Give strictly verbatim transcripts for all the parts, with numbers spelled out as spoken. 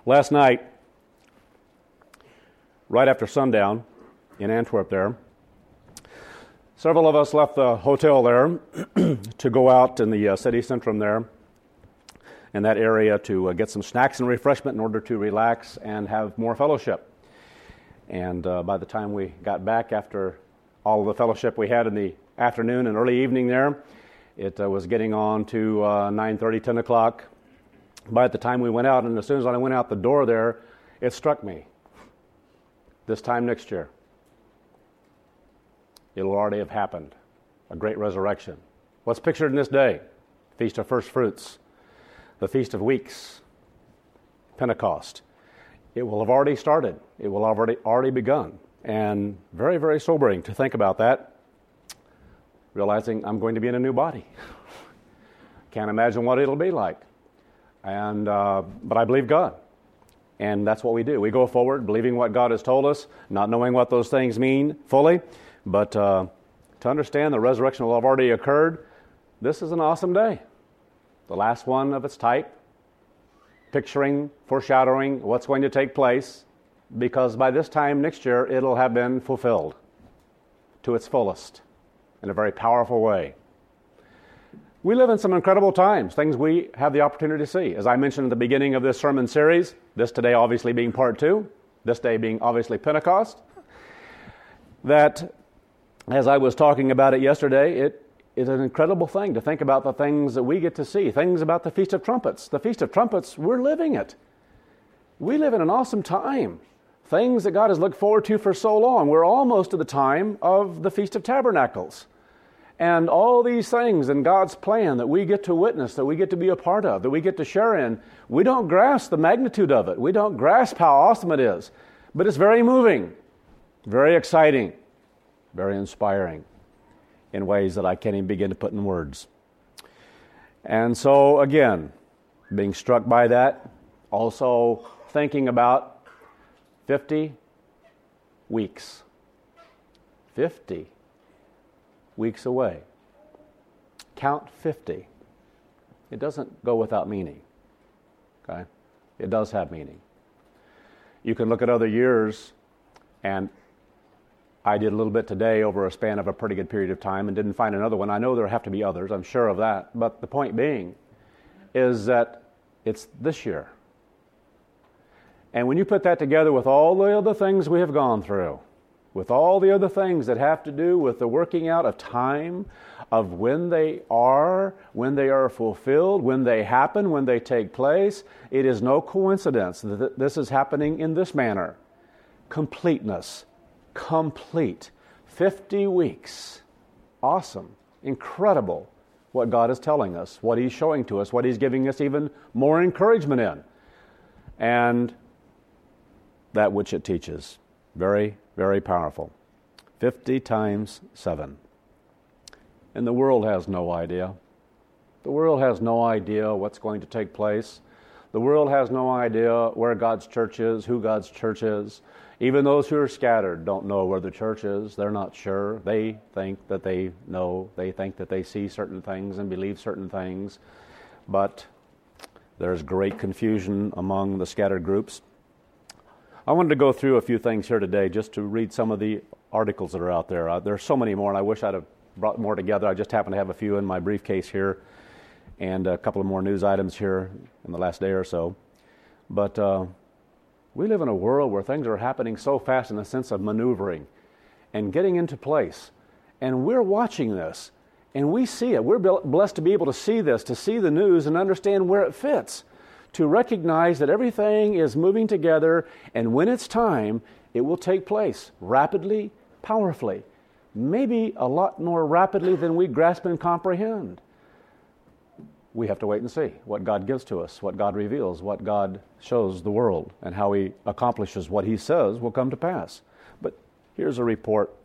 Last night, right after sundown in Antwerp there, several of us left the hotel there to go out in the uh, city centrum there in that area to uh, get some snacks and refreshment in order to relax and have more fellowship. And uh, by the time we got back after all of the fellowship we had in the afternoon and early evening there, it uh, was getting on to uh, nine thirty, ten o'clock. By the time we went out, and as soon as I went out the door there, it struck me. This time next year, it'll already have happened. A great resurrection. What's pictured in this day? Feast of First Fruits, the Feast of Weeks, Pentecost. It will have already started. It will have already, already begun. And very, very sobering to think about that, realizing I'm going to be in a new body. Can't imagine what it'll be like. And uh, but I believe God. And that's what we do. We go forward believing what God has told us, not knowing what those things mean fully. But uh, to understand the resurrection will have already occurred, this is an awesome day. The last one of its type, picturing, foreshadowing what's going to take place, because by this time next year it'll have been fulfilled to its fullest in a very powerful way. We live in some incredible times, things we have the opportunity to see. As I mentioned at the beginning of this sermon series, this today obviously being part two, this day being obviously Pentecost, that as I was talking about it yesterday, it is an incredible thing to think about the things that we get to see, things about the Feast of Trumpets. The Feast of Trumpets, we're living it. We live in an awesome time. Things that God has looked forward to for so long. We're almost to the time of the Feast of Tabernacles. And all these things in God's plan that we get to witness, that we get to be a part of, that we get to share in, we don't grasp the magnitude of it. We don't grasp how awesome it is. But it's very moving, very exciting, very inspiring in ways that I can't even begin to put in words. And so, again, being struck by that, also thinking about fifty weeks. fifty weeks away. Count fifty. It doesn't go without meaning. Okay? It does have meaning. You can look at other years, and I did a little bit today over a span of a pretty good period of time and didn't find another one. I know there have to be others, I'm sure of that. But the point being is that it's this year. And when you put that together with all the other things we have gone through, with all the other things that have to do with the working out of time, of when they are, when they are fulfilled, when they happen, when they take place, it is no coincidence that this is happening in this manner. Completeness. Complete. fifty weeks. Awesome. Incredible what God is telling us, what He's showing to us, what He's giving us even more encouragement in. And that which it teaches. Very, very powerful. fifty times seven. And the world has no idea. The world has no idea what's going to take place. The world has no idea where God's church is, who God's church is. Even those who are scattered don't know where the church is. They're not sure. They think that they know. They think that they see certain things and believe certain things. But there's great confusion among the scattered groups. I wanted to go through a few things here today just to read some of the articles that are out there. Uh, there's so many more, and I wish I'd have brought more together. I just happen to have a few in my briefcase here and a couple of more news items here in the last day or so. But uh, we live in a world where things are happening so fast in the sense of maneuvering and getting into place. And we're watching this, and we see it. We're blessed to be able to see this, to see the news and understand where it fits, to recognize that everything is moving together, and when it's time, it will take place rapidly, powerfully, maybe a lot more rapidly than we grasp and comprehend. We have to wait and see what God gives to us, what God reveals, what God shows the world, and how He accomplishes what He says will come to pass. But here's a report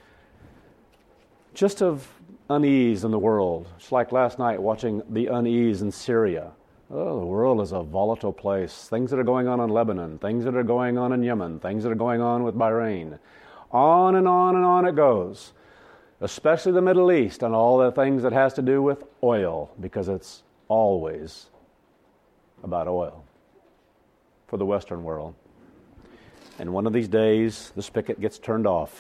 just of unease in the world. It's like last night watching the unease in Syria. Oh, the world is a volatile place. Things that are going on in Lebanon, things that are going on in Yemen, things that are going on with Bahrain. On and on and on it goes, especially the Middle East and all the things that has to do with oil, because it's always about oil. for the Western world. And one of these days, the spigot gets turned off.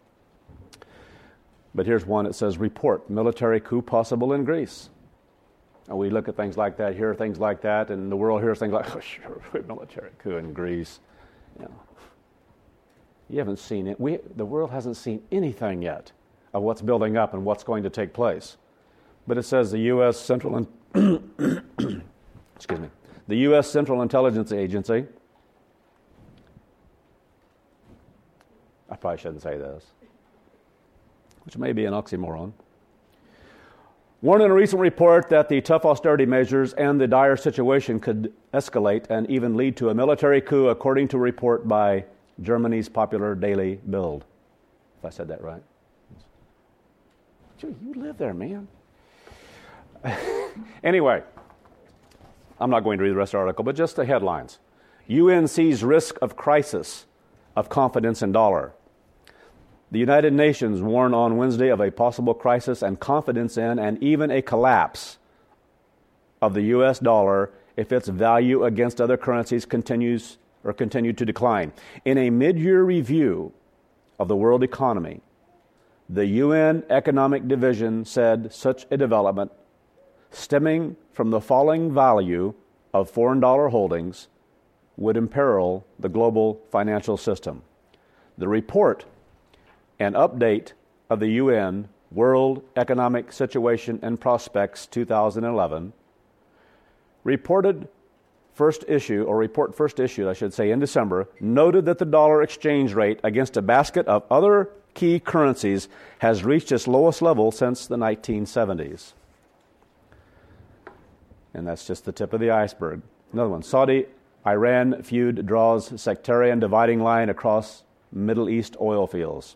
But here's one that says, report, military coup possible in Greece. And we look at things like that, hear things like that, and the world hears things like, oh, sure, military coup in Greece. You know, you haven't seen it. We, the world hasn't seen anything yet of what's building up and what's going to take place. But it says the U S Central, in- excuse me, the U S Central Intelligence Agency, I probably shouldn't say this, which may be an oxymoron, warned in a recent report that the tough austerity measures and the dire situation could escalate and even lead to a military coup, according to a report by Germany's popular daily Bild. If I said that right. You live there, man. Anyway, I'm not going to read the rest of the article, but just the headlines. U N sees risk of crisis of confidence in dollar. The United Nations warned on Wednesday of a possible crisis and confidence in and even a collapse of the U S dollar if its value against other currencies continues or continued to decline. In a mid-year review of the world economy, the U N Economic Division said such a development, stemming from the falling value of foreign dollar holdings, would imperil the global financial system. The report, an update of the U N World Economic Situation and Prospects two thousand eleven, reported first issue, or report first issued, I should say, in December, noted that the dollar exchange rate against a basket of other key currencies has reached its lowest level since the nineteen seventies. And that's just the tip of the iceberg. Another one, Saudi-Iran feud draws sectarian dividing line across Middle East oil fields.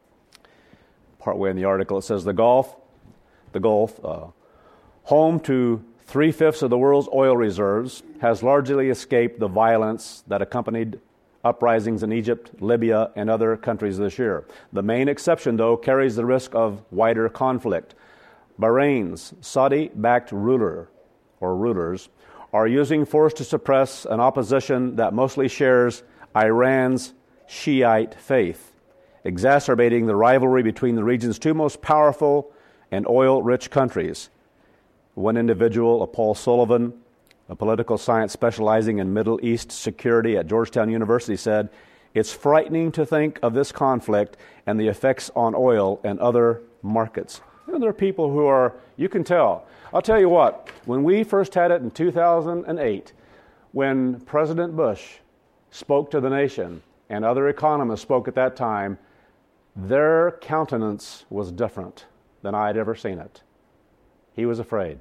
Partway in the article, it says the Gulf, the Gulf, uh, home to three-fifths of the world's oil reserves, has largely escaped the violence that accompanied uprisings in Egypt, Libya, and other countries this year. The main exception, though, carries the risk of wider conflict. Bahrain's Saudi-backed ruler, or rulers, are using force to suppress an opposition that mostly shares Iran's Shiite faith, exacerbating the rivalry between the region's two most powerful and oil-rich countries. One individual, a Paul Sullivan, a political science specializing in Middle East security at Georgetown University, said, "It's frightening to think of this conflict and the effects on oil and other markets." You know, there are people who are, you can tell. I'll tell you what, when we first had it in two thousand eight, when President Bush spoke to the nation and other economists spoke at that time, their countenance was different than I had ever seen it. He was afraid.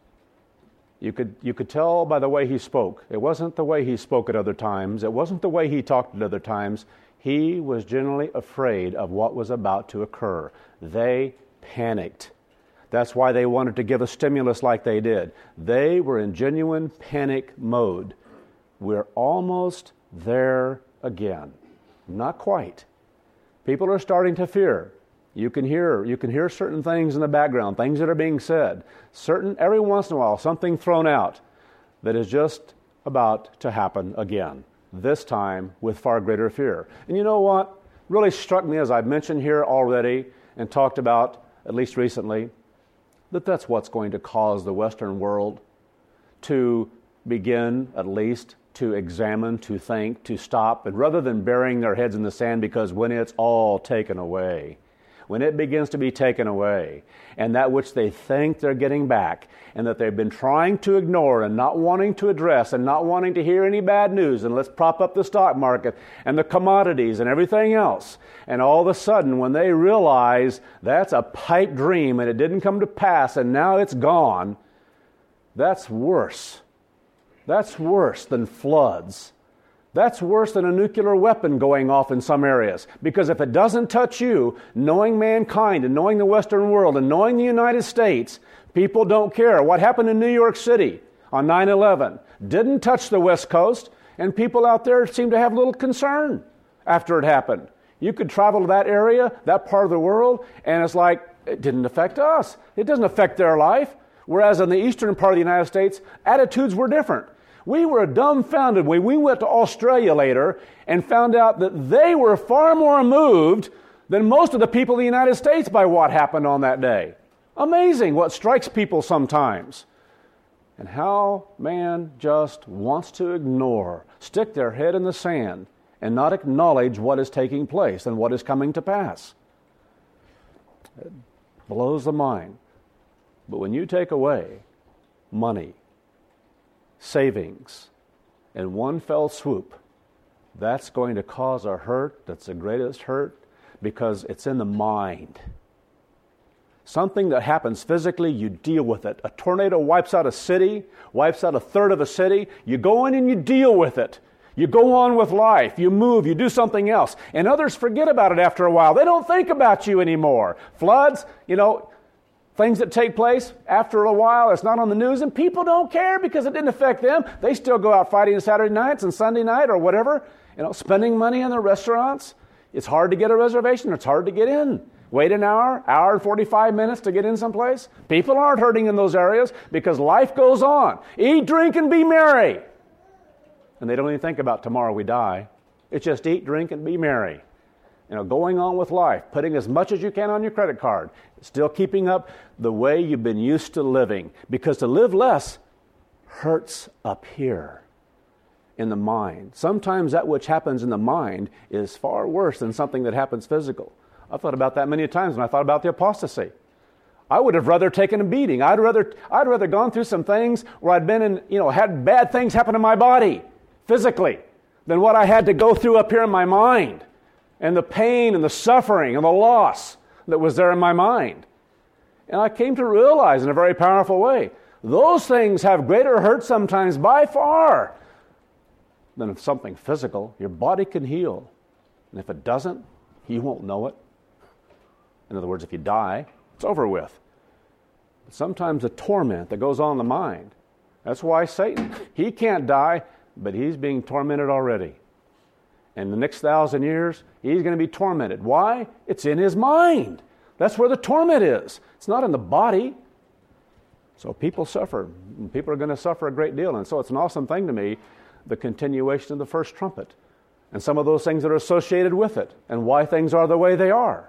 You could you could tell by the way he spoke. It wasn't the way he spoke at other times. It wasn't the way he talked at other times. He was generally afraid of what was about to occur. They panicked. That's why they wanted to give a stimulus like they did. They were in genuine panic mode. We're almost there again. Not quite. People are starting to fear. You can hear you can hear certain things in the background, things that are being said. Certain every once in a while, something thrown out that is just about to happen again. This time with far greater fear. And you know what really struck me, as I've mentioned here already and talked about at least recently, that that's what's going to cause the Western world to begin at least to examine, to think, to stop, and rather than burying their heads in the sand, because when it's all taken away, when it begins to be taken away, and that which they think they're getting back, and that they've been trying to ignore and not wanting to address and not wanting to hear any bad news, and let's prop up the stock market and the commodities and everything else, and all of a sudden when they realize that's a pipe dream and it didn't come to pass and now it's gone, that's worse. That's worse than floods. That's worse than a nuclear weapon going off in some areas. Because if it doesn't touch you, knowing mankind and knowing the Western world and knowing the United States, people don't care. What happened in New York City on nine eleven didn't touch the West Coast, and people out there seem to have little concern after it happened. You could travel to that area, that part of the world, and it's like, it didn't affect us. It doesn't affect their life. Whereas in the eastern part of the United States, attitudes were different. We were dumbfounded when we went to Australia later and found out that they were far more moved than most of the people in the United States by what happened on that day. Amazing what strikes people sometimes. And how man just wants to ignore, stick their head in the sand, and not acknowledge what is taking place and what is coming to pass. It blows the mind. But when you take away money, savings, in one fell swoop, that's going to cause a hurt that's the greatest hurt because it's in the mind. Something that happens physically, you deal with it. A tornado wipes out a city, wipes out a third of a city. You go in and you deal with it. You go on with life. You move. You do something else. And others forget about it after a while. They don't think about you anymore. Floods, you know, things that take place after a while, it's not on the news, and people don't care because it didn't affect them. They still go out fighting Saturday nights and Sunday night or whatever, you know, spending money in the restaurants. It's hard to get a reservation. It's hard to get in. Wait an hour, hour and forty-five minutes to get in someplace. People aren't hurting in those areas because life goes on. Eat, drink, and be merry. And they don't even think about tomorrow we die. It's just eat, drink, and be merry. You know, going on with life, putting as much as you can on your credit card, still keeping up the way you've been used to living. Because to live less hurts up here in the mind. Sometimes that which happens in the mind is far worse than something that happens physical. I've thought about that many times when I thought about the apostasy. I would have rather taken a beating. I'd rather I'd rather gone through some things where I'd been in, you know, had bad things happen to my body physically than what I had to go through up here in my mind. And the pain and the suffering and the loss that was there in my mind. And I came to realize in a very powerful way, those things have greater hurt sometimes by far than if something physical. Your body can heal. And if it doesn't, you won't know it. In other words, if you die, it's over with. But sometimes the torment that goes on in the mind, that's why Satan, he can't die, but he's being tormented already. And the next thousand years, he's going to be tormented. Why? It's in his mind. That's where the torment is. It's not in the body. So people suffer. People are going to suffer a great deal. And so it's an awesome thing to me, the continuation of the first trumpet. And some of those things that are associated with it. And why things are the way they are.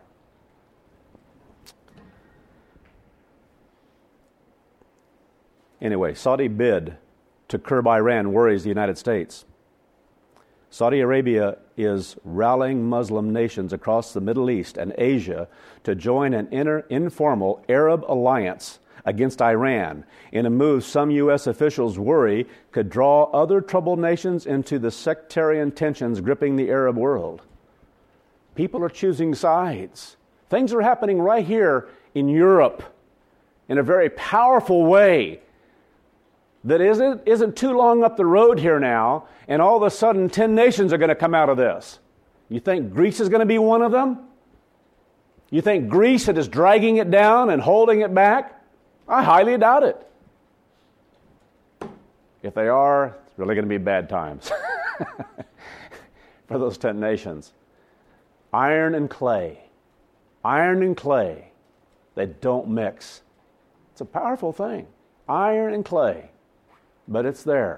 Anyway, Saudi bid to curb Iran worries the United States. Saudi Arabia is rallying Muslim nations across the Middle East and Asia to join an inter- informal Arab alliance against Iran in a move some U S officials worry could draw other troubled nations into the sectarian tensions gripping the Arab world. People are choosing sides. Things are happening right here in Europe in a very powerful way that isn't, isn't too long up the road here now, and all of a sudden ten nations are going to come out of this. You think Greece is going to be one of them? You think Greece that is dragging it down and holding it back? I highly doubt it. If they are, it's really going to be bad times for those ten nations. Iron and clay. Iron and clay. They don't mix. It's a powerful thing. Iron and clay. But it's there.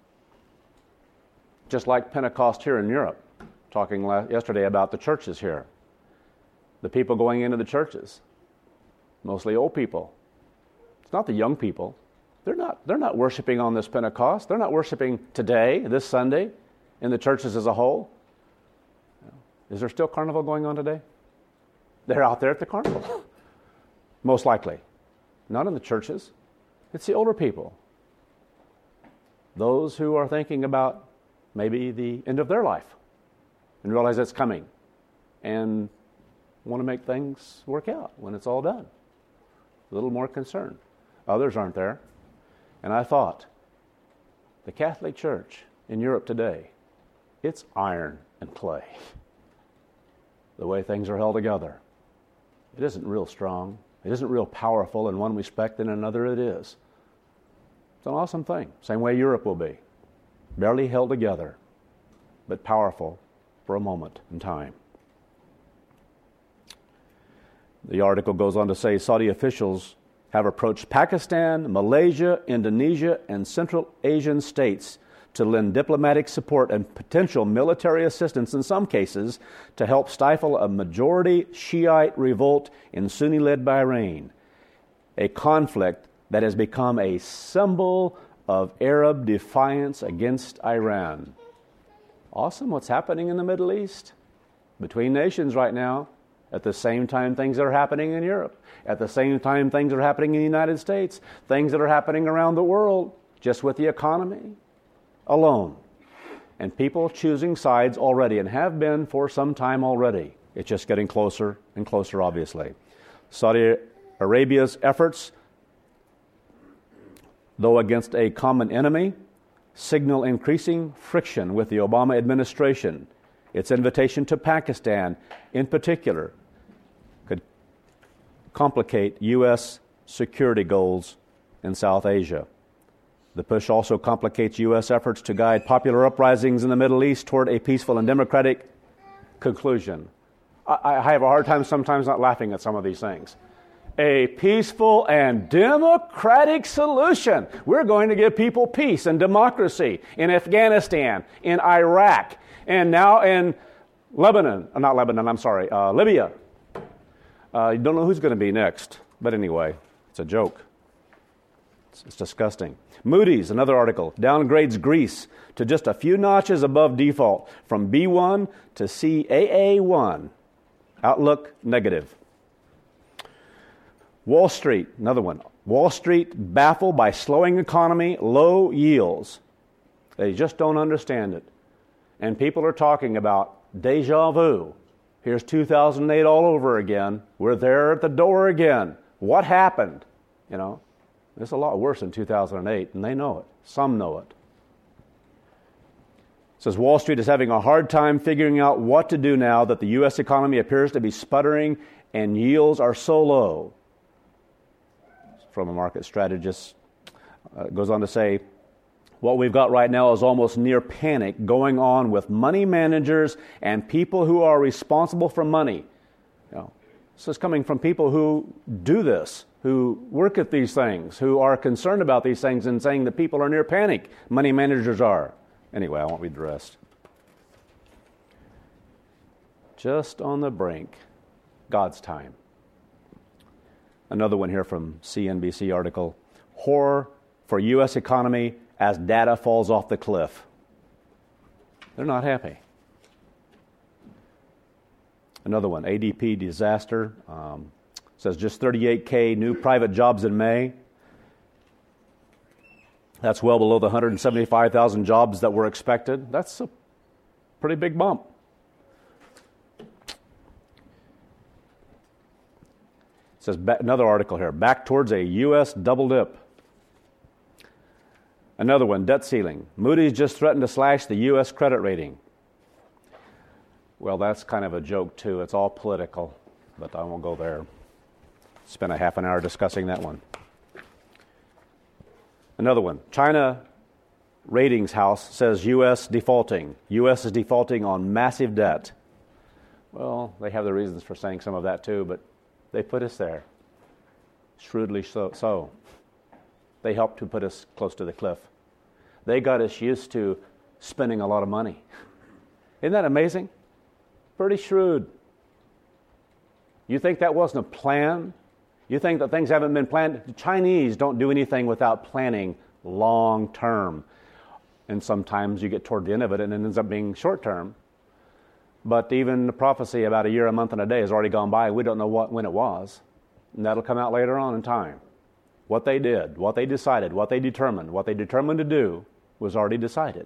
Just like Pentecost here in Europe, talking last, yesterday about the churches here. The people going into the churches, mostly old people. It's not the young people. They're not, they're not worshiping on this Pentecost. They're not worshiping today, this Sunday, in the churches as a whole. Is there still carnival going on today? They're out there at the carnival, most likely. Not in the churches. It's the older people. Those who are thinking about maybe the end of their life and realize it's coming and want to make things work out when it's all done. A little more concerned. Others aren't there. And I thought, the Catholic Church in Europe today, it's iron and clay. The way things are held together. It isn't real strong. It isn't real powerful in one respect, and in another it is. It's an awesome thing. Same way Europe will be. Barely held together, but powerful for a moment in time. The article goes on to say Saudi officials have approached Pakistan, Malaysia, Indonesia, and Central Asian states to lend diplomatic support and potential military assistance in some cases to help stifle a majority Shiite revolt in Sunni-led Bahrain, a conflict that has become a symbol of Arab defiance against Iran. Awesome what's happening in the Middle East between nations right now. At the same time, things are happening in Europe. At the same time, things are happening in the United States. Things that are happening around the world, just with the economy alone. And people choosing sides already, and have been for some time already. It's just getting closer and closer, obviously. Saudi Arabia's efforts, though against a common enemy, signal increasing friction with the Obama administration. Its invitation to Pakistan, in particular, could complicate U S security goals in South Asia. The push also complicates U S efforts to guide popular uprisings in the Middle East toward a peaceful and democratic conclusion. I, I have a hard time sometimes not laughing at some of these things. A peaceful and democratic solution. We're going to give people peace and democracy in Afghanistan, in Iraq, and now in Lebanon. Uh, not Lebanon, I'm sorry, uh, Libya. Uh, you don't know who's going to be next. But anyway, it's a joke. It's, it's disgusting. Moody's, another article, downgrades Greece to just a few notches above default, from B one to C A A one. Outlook negative. Wall Street, another one. Wall Street baffled by slowing economy, low yields. They just don't understand it. And people are talking about deja vu. Here's two thousand eight all over again. We're there at the door again. What happened? You know, it's a lot worse than two thousand eight, and they know it. Some know it. It says Wall Street is having a hard time figuring out what to do now that the U S economy appears to be sputtering and yields are so low. From a market strategist. Uh, it goes on to say, what we've got right now is almost near panic going on with money managers and people who are responsible for money. You know, this is coming from people who do this, who work at these things, who are concerned about these things and saying that people are near panic. Money managers are. Anyway, I won't read the rest. Just on the brink. God's time. Another one here from C N B C article. Horror for U S economy as data falls off the cliff. They're not happy. Another one, A D P disaster. Um, says just thirty-eight K new private jobs in May. That's well below the one hundred seventy-five thousand jobs that were expected. That's a pretty big bump. It says, another article here, back towards a U S double dip. Another one, debt ceiling. Moody's just threatened to slash the U S credit rating. Well, that's kind of a joke, too. It's all political, but I won't go there. Spent a half an hour discussing that one. Another one, China Ratings House says U S defaulting. U S is defaulting on massive debt. Well, they have the reasons for saying some of that, too, but they put us there, shrewdly so, so. They helped to put us close to the cliff. They got us used to spending a lot of money. Isn't that amazing? Pretty shrewd. You think that wasn't a plan? You think that things haven't been planned? The Chinese don't do anything without planning long term. And sometimes you get toward the end of it and it ends up being short term. But even the prophecy about a year, a month, and a day has already gone by. We don't know what when it was. And that'll come out later on in time. What they did, what they decided, what they determined, what they determined to do was already decided.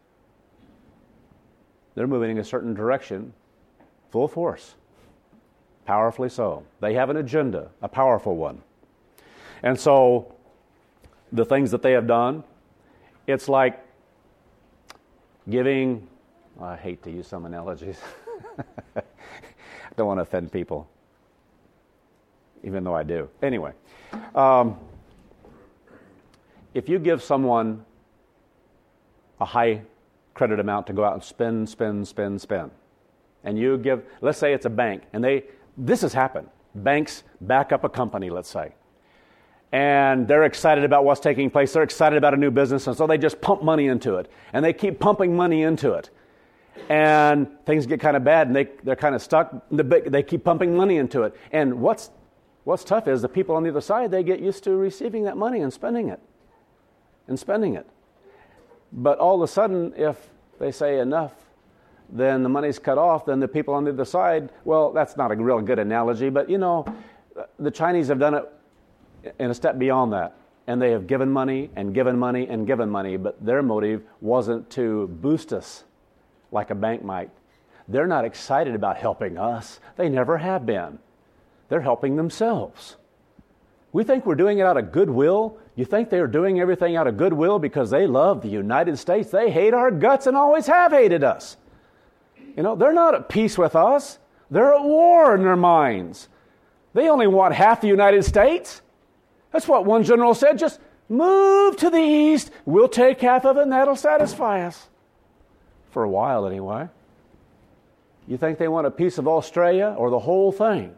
They're moving in a certain direction, full force. Powerfully so. They have an agenda, a powerful one. And so, the things that they have done, it's like giving... I hate to use some analogies. I don't want to offend people, even though I do. Anyway, um, if you give someone a high credit amount to go out and spend, spend, spend, spend, and you give, let's say it's a bank, and they, this has happened. Banks back up a company, let's say, and they're excited about what's taking place. They're excited about a new business, and so they just pump money into it. And they keep pumping money into it. And things get kind of bad, and they, they're kind of stuck. They keep pumping money into it. And what's, what's tough is the people on the other side, they get used to receiving that money and spending it. And spending it. But all of a sudden, if they say enough, then the money's cut off, then the people on the other side, well, that's not a real good analogy, but you know, the Chinese have done it in a step beyond that. And they have given money and given money and given money, but their motive wasn't to boost us like a bank might. They're not excited about helping us. They never have been. They're helping themselves. We think we're doing it out of goodwill. You think they're doing everything out of goodwill because they love the United States? They hate our guts and always have hated us. You know, they're not at peace with us. They're at war in their minds. They only want half the United States. That's what one general said. Just move to the east. We'll take half of it and that'll satisfy us. For a while anyway. You think they want a piece of Australia or the whole thing?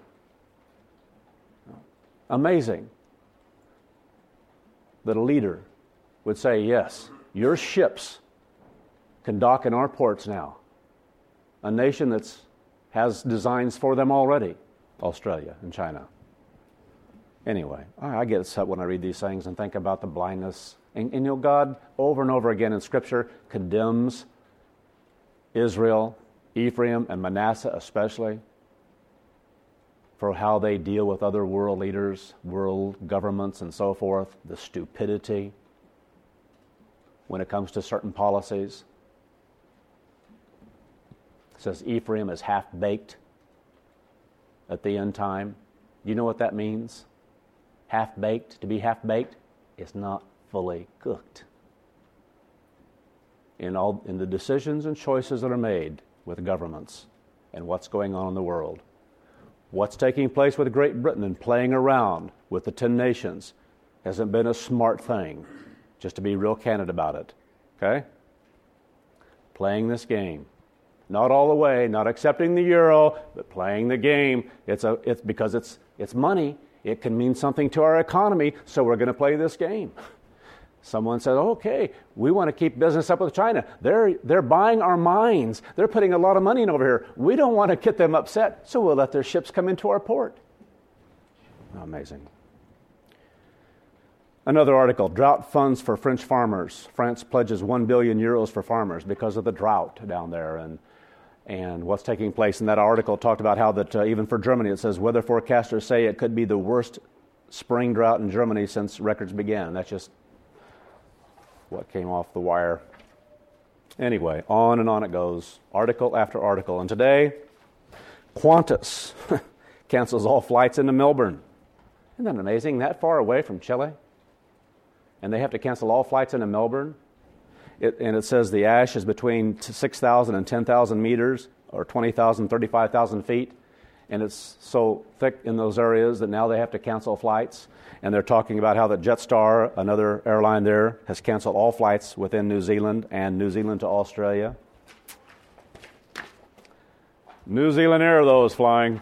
Amazing that a leader would say, yes, your ships can dock in our ports now. A nation that has designs for them already, Australia and China. Anyway, I get upset when I read these things and think about the blindness. And, and you know, God, over and over again in Scripture, condemns Israel, Ephraim, and Manasseh especially, for how they deal with other world leaders, world governments, and so forth, the stupidity when it comes to certain policies. It says Ephraim is half-baked at the end time. You know what that means? Half-baked, to be half-baked, is not fully cooked. In all in the decisions and choices that are made with governments and what's going on in the world. What's taking place with Great Britain and playing around with the ten nations hasn't been a smart thing, just to be real candid about it. Okay? Playing this game. Not all the way, not accepting the euro, but playing the game. It's a it's because it's it's money. It can mean something to our economy, so we're going to play this game. Someone says, okay, we want to keep business up with China. They're, they're buying our mines. They're putting a lot of money in over here. We don't want to get them upset, so we'll let their ships come into our port. Amazing. Another article, drought funds for French farmers. France pledges one billion euros for farmers because of the drought down there and, and what's taking place. And that article talked about how that uh, even for Germany, it says weather forecasters say it could be the worst spring drought in Germany since records began. That's just what came off the wire. Anyway, on and on it goes, article after article. And today, Qantas cancels all flights into Melbourne. Isn't that amazing? That far away from Chile? And they have to cancel all flights into Melbourne? It, and it says the ash is between six thousand and ten thousand meters, or twenty thousand, thirty-five thousand feet. And it's so thick in those areas that now they have to cancel flights. And they're talking about how the Jetstar, another airline there, has canceled all flights within New Zealand and New Zealand to Australia. New Zealand Air, those flying.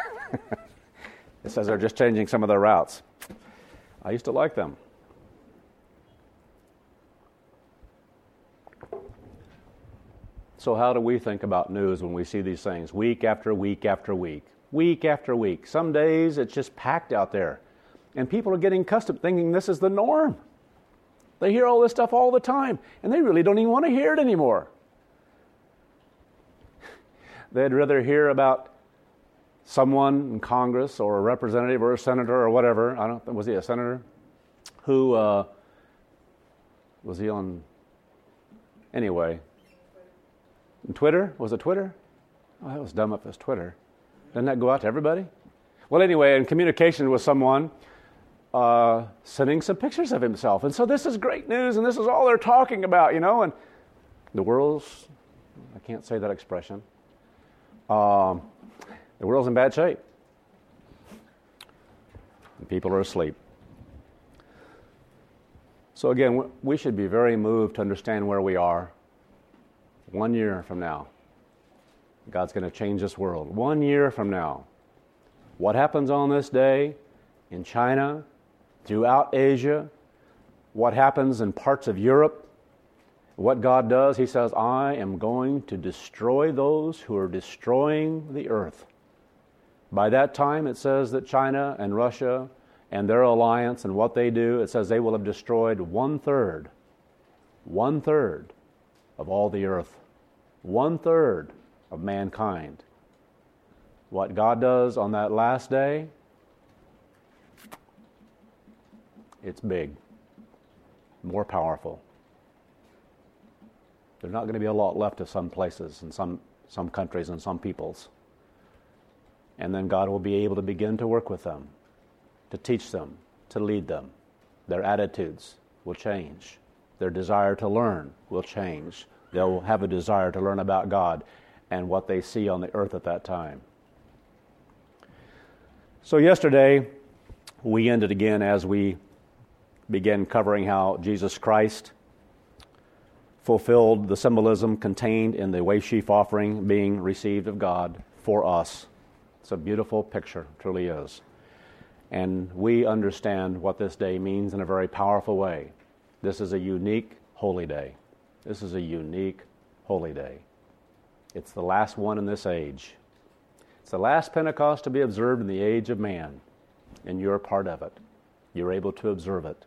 It says they're just changing some of their routes. I used to like them. So how do we think about news when we see these things week after week after week, week after week? Some days it's just packed out there. And people are getting accustomed, thinking this is the norm. They hear all this stuff all the time, and they really don't even want to hear it anymore. They'd rather hear about someone in Congress or a representative or a senator or whatever. I don't. Was he a senator? Who uh, was he on? Anyway, Twitter? Was it Twitter? Oh, that was dumb if it's Twitter. Doesn't that go out to everybody? Well, anyway, in communication with someone, uh, sending some pictures of himself. And so this is great news, and this is all they're talking about, you know. And the world's, I can't say that expression, um, the world's in bad shape. And people are asleep. So again, we should be very moved to understand where we are. One year from now, God's going to change this world. One year from now, what happens on this day in China, throughout Asia, what happens in parts of Europe, what God does, he says, I am going to destroy those who are destroying the earth. By that time, it says that China and Russia and their alliance and what they do, it says they will have destroyed one-third, one-third of all the earth, one-third of mankind. What God does on that last day, it's big, more powerful. There's not going to be a lot left of some places and some, some countries and some peoples. And then God will be able to begin to work with them, to teach them, to lead them. Their attitudes will change. Their desire to learn will change. They'll have a desire to learn about God and what they see on the earth at that time. So yesterday, we ended again as we began covering how Jesus Christ fulfilled the symbolism contained in the wave sheaf offering being received of God for us. It's a beautiful picture, truly is. And we understand what this day means in a very powerful way. This is a unique holy day. This is a unique holy day. It's the last one in this age. It's the last Pentecost to be observed in the age of man, and you're a part of it. You're able to observe it.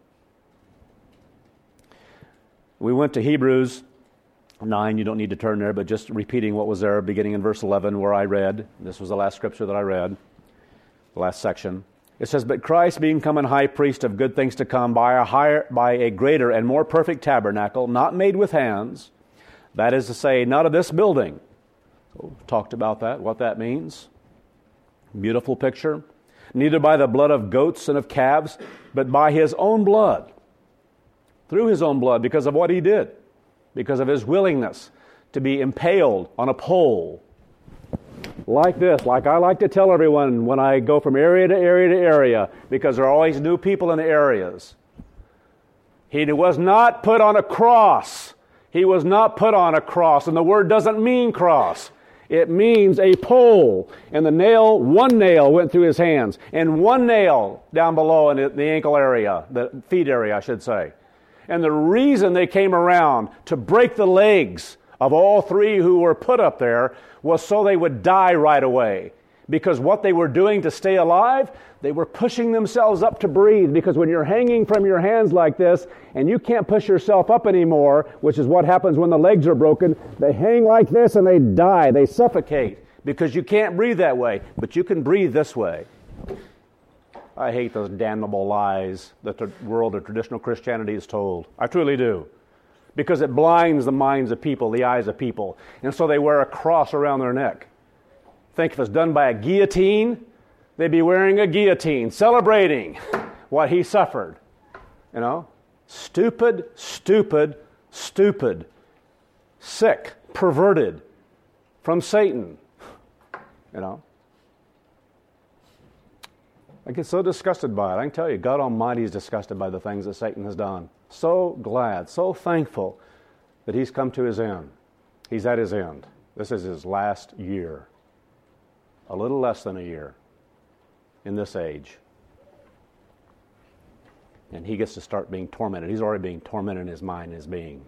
We went to Hebrews nine. You don't need to turn there, but just repeating what was there, beginning in verse eleven, where I read. This was the last scripture that I read, the last section. It says, but Christ being come an high priest of good things to come by a higher, by a greater and more perfect tabernacle, not made with hands, that is to say, not of this building. So we've talked about that, what that means. Beautiful picture. Neither by the blood of goats and of calves, but by his own blood. Through his own blood, because of what he did. Because of his willingness to be impaled on a pole. Like this, like I like to tell everyone when I go from area to area to area, because there are always new people in the areas. He was not put on a cross. He was not put on a cross, and the word doesn't mean cross. It means a pole, and the nail, one nail went through his hands, and one nail down below in the ankle area, the feet area, I should say. And the reason they came around to break the legs of all three who were put up there was so they would die right away. Because what they were doing to stay alive, they were pushing themselves up to breathe. Because when you're hanging from your hands like this, and you can't push yourself up anymore, which is what happens when the legs are broken, they hang like this and they die. They suffocate because you can't breathe that way, but you can breathe this way. I hate those damnable lies that the world of traditional Christianity is told. I truly do. Because it blinds the minds of people, the eyes of people. And so they wear a cross around their neck. Think if it's done by a guillotine, they'd be wearing a guillotine, celebrating what he suffered. You know? Stupid, stupid, stupid. Sick, perverted from Satan. You know? I get so disgusted by it. I can tell you, God Almighty is disgusted by the things that Satan has done. So glad, so thankful that he's come to his end. He's at his end. This is his last year. A little less than a year in this age. And he gets to start being tormented. He's already being tormented in his mind and his being.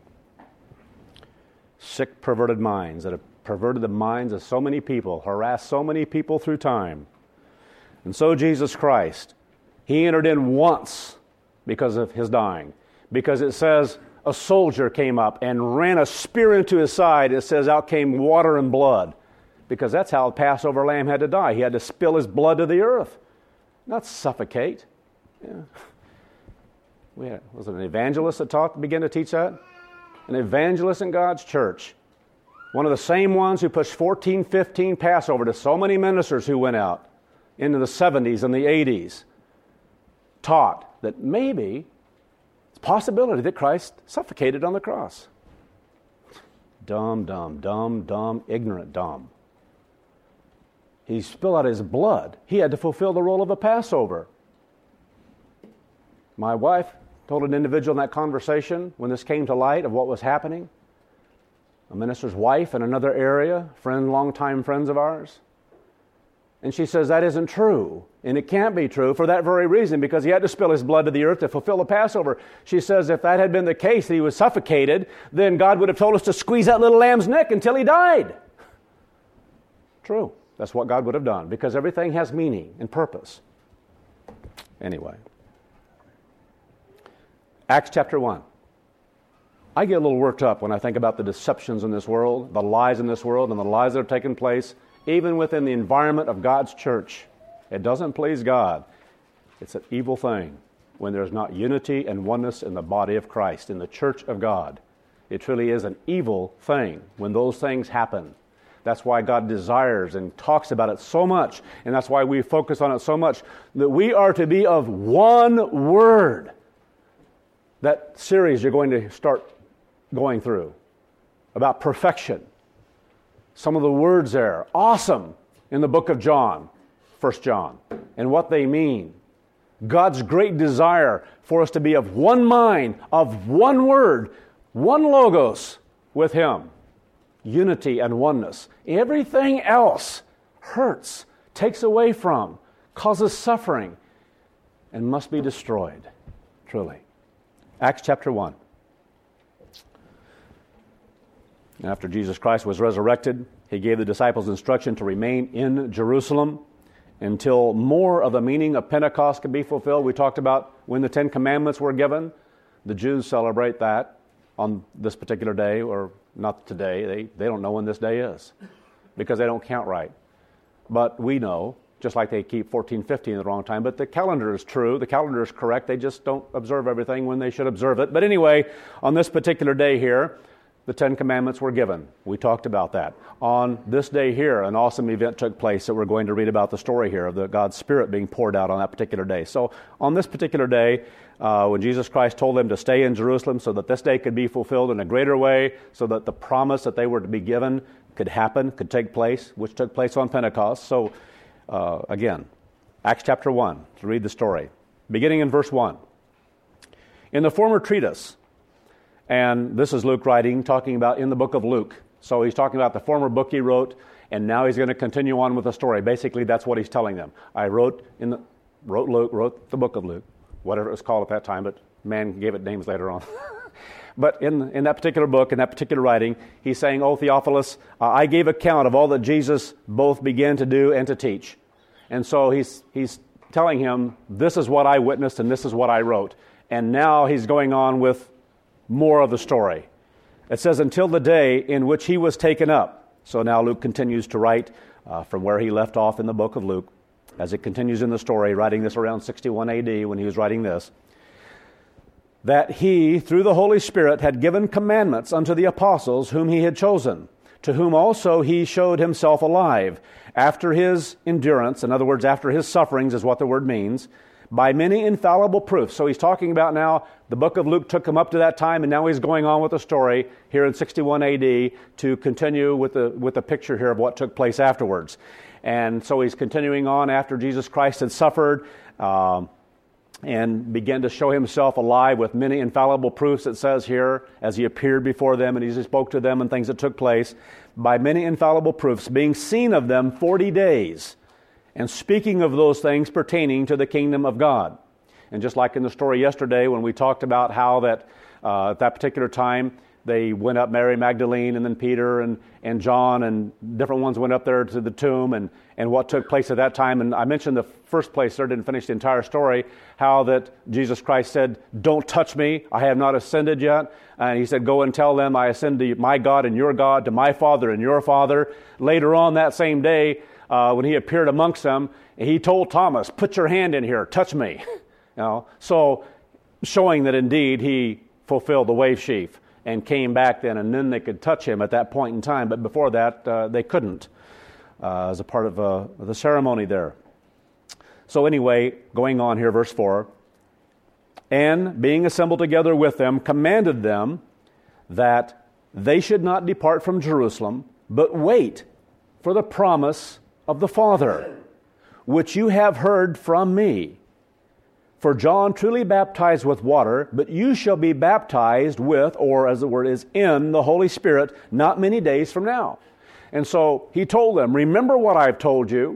Sick, perverted minds that have perverted the minds of so many people, harassed so many people through time. And so Jesus Christ, he entered in once because of his dying. Because it says a soldier came up and ran a spear into his side. It says out came water and blood. Because that's how the Passover lamb had to die. He had to spill his blood to the earth, not suffocate. Yeah. We had, was it an evangelist that taught, began to teach that? An evangelist in God's church. One of the same ones who pushed fourteen, fifteen Passover to so many ministers who went out into the seventies and the eighties, taught that maybe it's a possibility that Christ suffocated on the cross. Dumb, dumb, dumb, dumb, ignorant, dumb. He spilled out his blood. He had to fulfill the role of a Passover. My wife told an individual in that conversation, when this came to light of what was happening, a minister's wife in another area, friend, longtime friends of ours, And she says, that isn't true. And it can't be true for that very reason, because he had to spill his blood to the earth to fulfill the Passover. She says, if that had been the case, that he was suffocated, then God would have told us to squeeze that little lamb's neck until he died. True. That's what God would have done, because everything has meaning and purpose. Anyway. Acts chapter one. I get a little worked up when I think about the deceptions in this world, the lies in this world, and the lies that are taking place, even within the environment of God's church. It doesn't please God. It's an evil thing when there's not unity and oneness in the body of Christ, in the church of God. It truly is an evil thing when those things happen. That's why God desires and talks about it so much, and that's why we focus on it so much, that we are to be of one word. That series you're going to start going through about perfection. Some of the words there, awesome, in the book of John, First John, and what they mean. God's great desire for us to be of one mind, of one word, one logos with Him. Unity and oneness. Everything else hurts, takes away from, causes suffering, and must be destroyed, truly. Acts chapter one. After Jesus Christ was resurrected, He gave the disciples instruction to remain in Jerusalem until more of the meaning of Pentecost could be fulfilled. We talked about when the Ten Commandments were given. The Jews celebrate that on this particular day, or not today. They, they don't know when this day is because they don't count right. But we know, just like they keep fourteen fifteen at the wrong time. But the calendar is true. The calendar is correct. They just don't observe everything when they should observe it. But anyway, on this particular day here, the Ten Commandments were given. We talked about that. On this day here, an awesome event took place that we're going to read about the story here of the God's Spirit being poured out on that particular day. So on this particular day, uh, when Jesus Christ told them to stay in Jerusalem so that this day could be fulfilled in a greater way, so that the promise that they were to be given could happen, could take place, which took place on Pentecost. So uh, again, Acts chapter one, to read the story. Beginning in verse one. In the former treatise, and this is Luke writing, talking about in the book of Luke. So he's talking about the former book he wrote, and now he's going to continue on with the story. Basically, that's what he's telling them. I wrote in the wrote Luke, wrote the book of Luke, whatever it was called at that time, but man gave it names later on. But in in that particular book, in that particular writing, he's saying, "O Theophilus, uh, I gave account of all that Jesus both began to do and to teach." And so he's he's telling him, this is what I witnessed and this is what I wrote. And now he's going on with more of the story. It says, until the day in which he was taken up. So now Luke continues to write uh, from where he left off in the book of Luke, as it continues in the story, writing this around sixty-one A D when he was writing this, that he, through the Holy Spirit, had given commandments unto the apostles whom he had chosen, to whom also he showed himself alive, after his endurance, in other words, after his sufferings is what the word means, by many infallible proofs. So he's talking about now, the book of Luke took him up to that time, and now he's going on with the story here in sixty-one A D to continue with the with the picture here of what took place afterwards. And so he's continuing on after Jesus Christ had suffered um, and began to show himself alive with many infallible proofs, it says here, as he appeared before them and he spoke to them and things that took place, by many infallible proofs, being seen of them forty days. And speaking of those things pertaining to the kingdom of God. And just like in the story yesterday when we talked about how that uh, at that particular time they went up, Mary Magdalene and then Peter and, and John and different ones went up there to the tomb and, and what took place at that time. And I mentioned the first place there, didn't finish the entire story, how that Jesus Christ said, don't touch me, I have not ascended yet. And he said, go and tell them I ascend to my God and your God, to my Father and your Father. Later on that same day, Uh, when he appeared amongst them, he told Thomas, put your hand in here, touch me. You know, so showing that indeed he fulfilled the wave sheaf and came back then, and then they could touch him at that point in time. But before that, uh, they couldn't uh, as a part of uh, the ceremony there. So anyway, going on here, verse four, and being assembled together with them, commanded them that they should not depart from Jerusalem, but wait for the promise of the Father, which you have heard from me. For John truly baptized with water, but you shall be baptized with, or as the word is, in the Holy Spirit, not many days from now. And so he told them, remember what I've told you,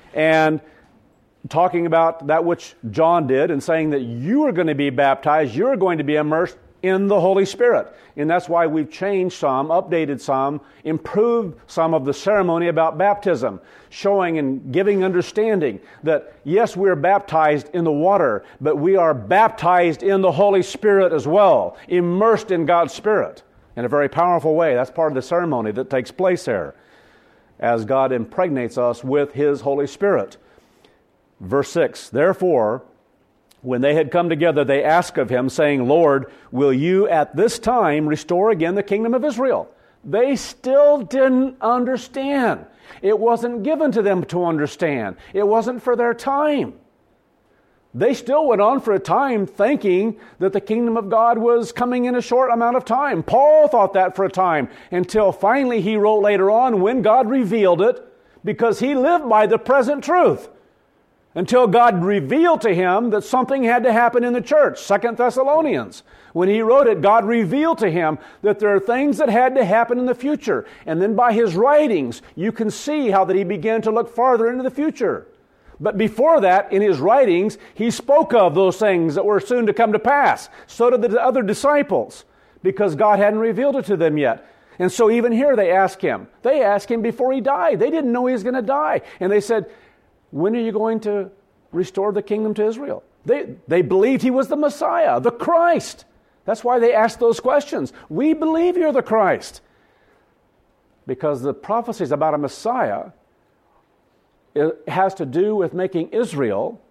and talking about that which John did and saying that you are going to be baptized, you're going to be immersed in the Holy Spirit. And that's why we've changed some, updated some, improved some of the ceremony about baptism, showing and giving understanding that yes, we're baptized in the water, but we are baptized in the Holy Spirit as well, immersed in God's Spirit in a very powerful way. That's part of the ceremony that takes place there as God impregnates us with His Holy Spirit. Verse six, therefore, when they had come together, they asked of Him, saying, Lord, will you at this time restore again the kingdom of Israel? They still didn't understand. It wasn't given to them to understand. It wasn't for their time. They still went on for a time thinking that the kingdom of God was coming in a short amount of time. Paul thought that for a time, until finally he wrote later on when God revealed it, because he lived by the present truth. Until God revealed to him that something had to happen in the church. Second Thessalonians. When he wrote it, God revealed to him that there are things that had to happen in the future. And then by his writings, you can see how that he began to look farther into the future. But before that, in his writings, he spoke of those things that were soon to come to pass. So did the other disciples, because God hadn't revealed it to them yet. And so even here they asked him. They asked him before he died. They didn't know he was going to die. And they said, when are you going to restore the kingdom to Israel? They, they believed he was the Messiah, the Christ. That's why they asked those questions. We believe you're the Christ. Because the prophecies about a Messiah, it has to do with making Israel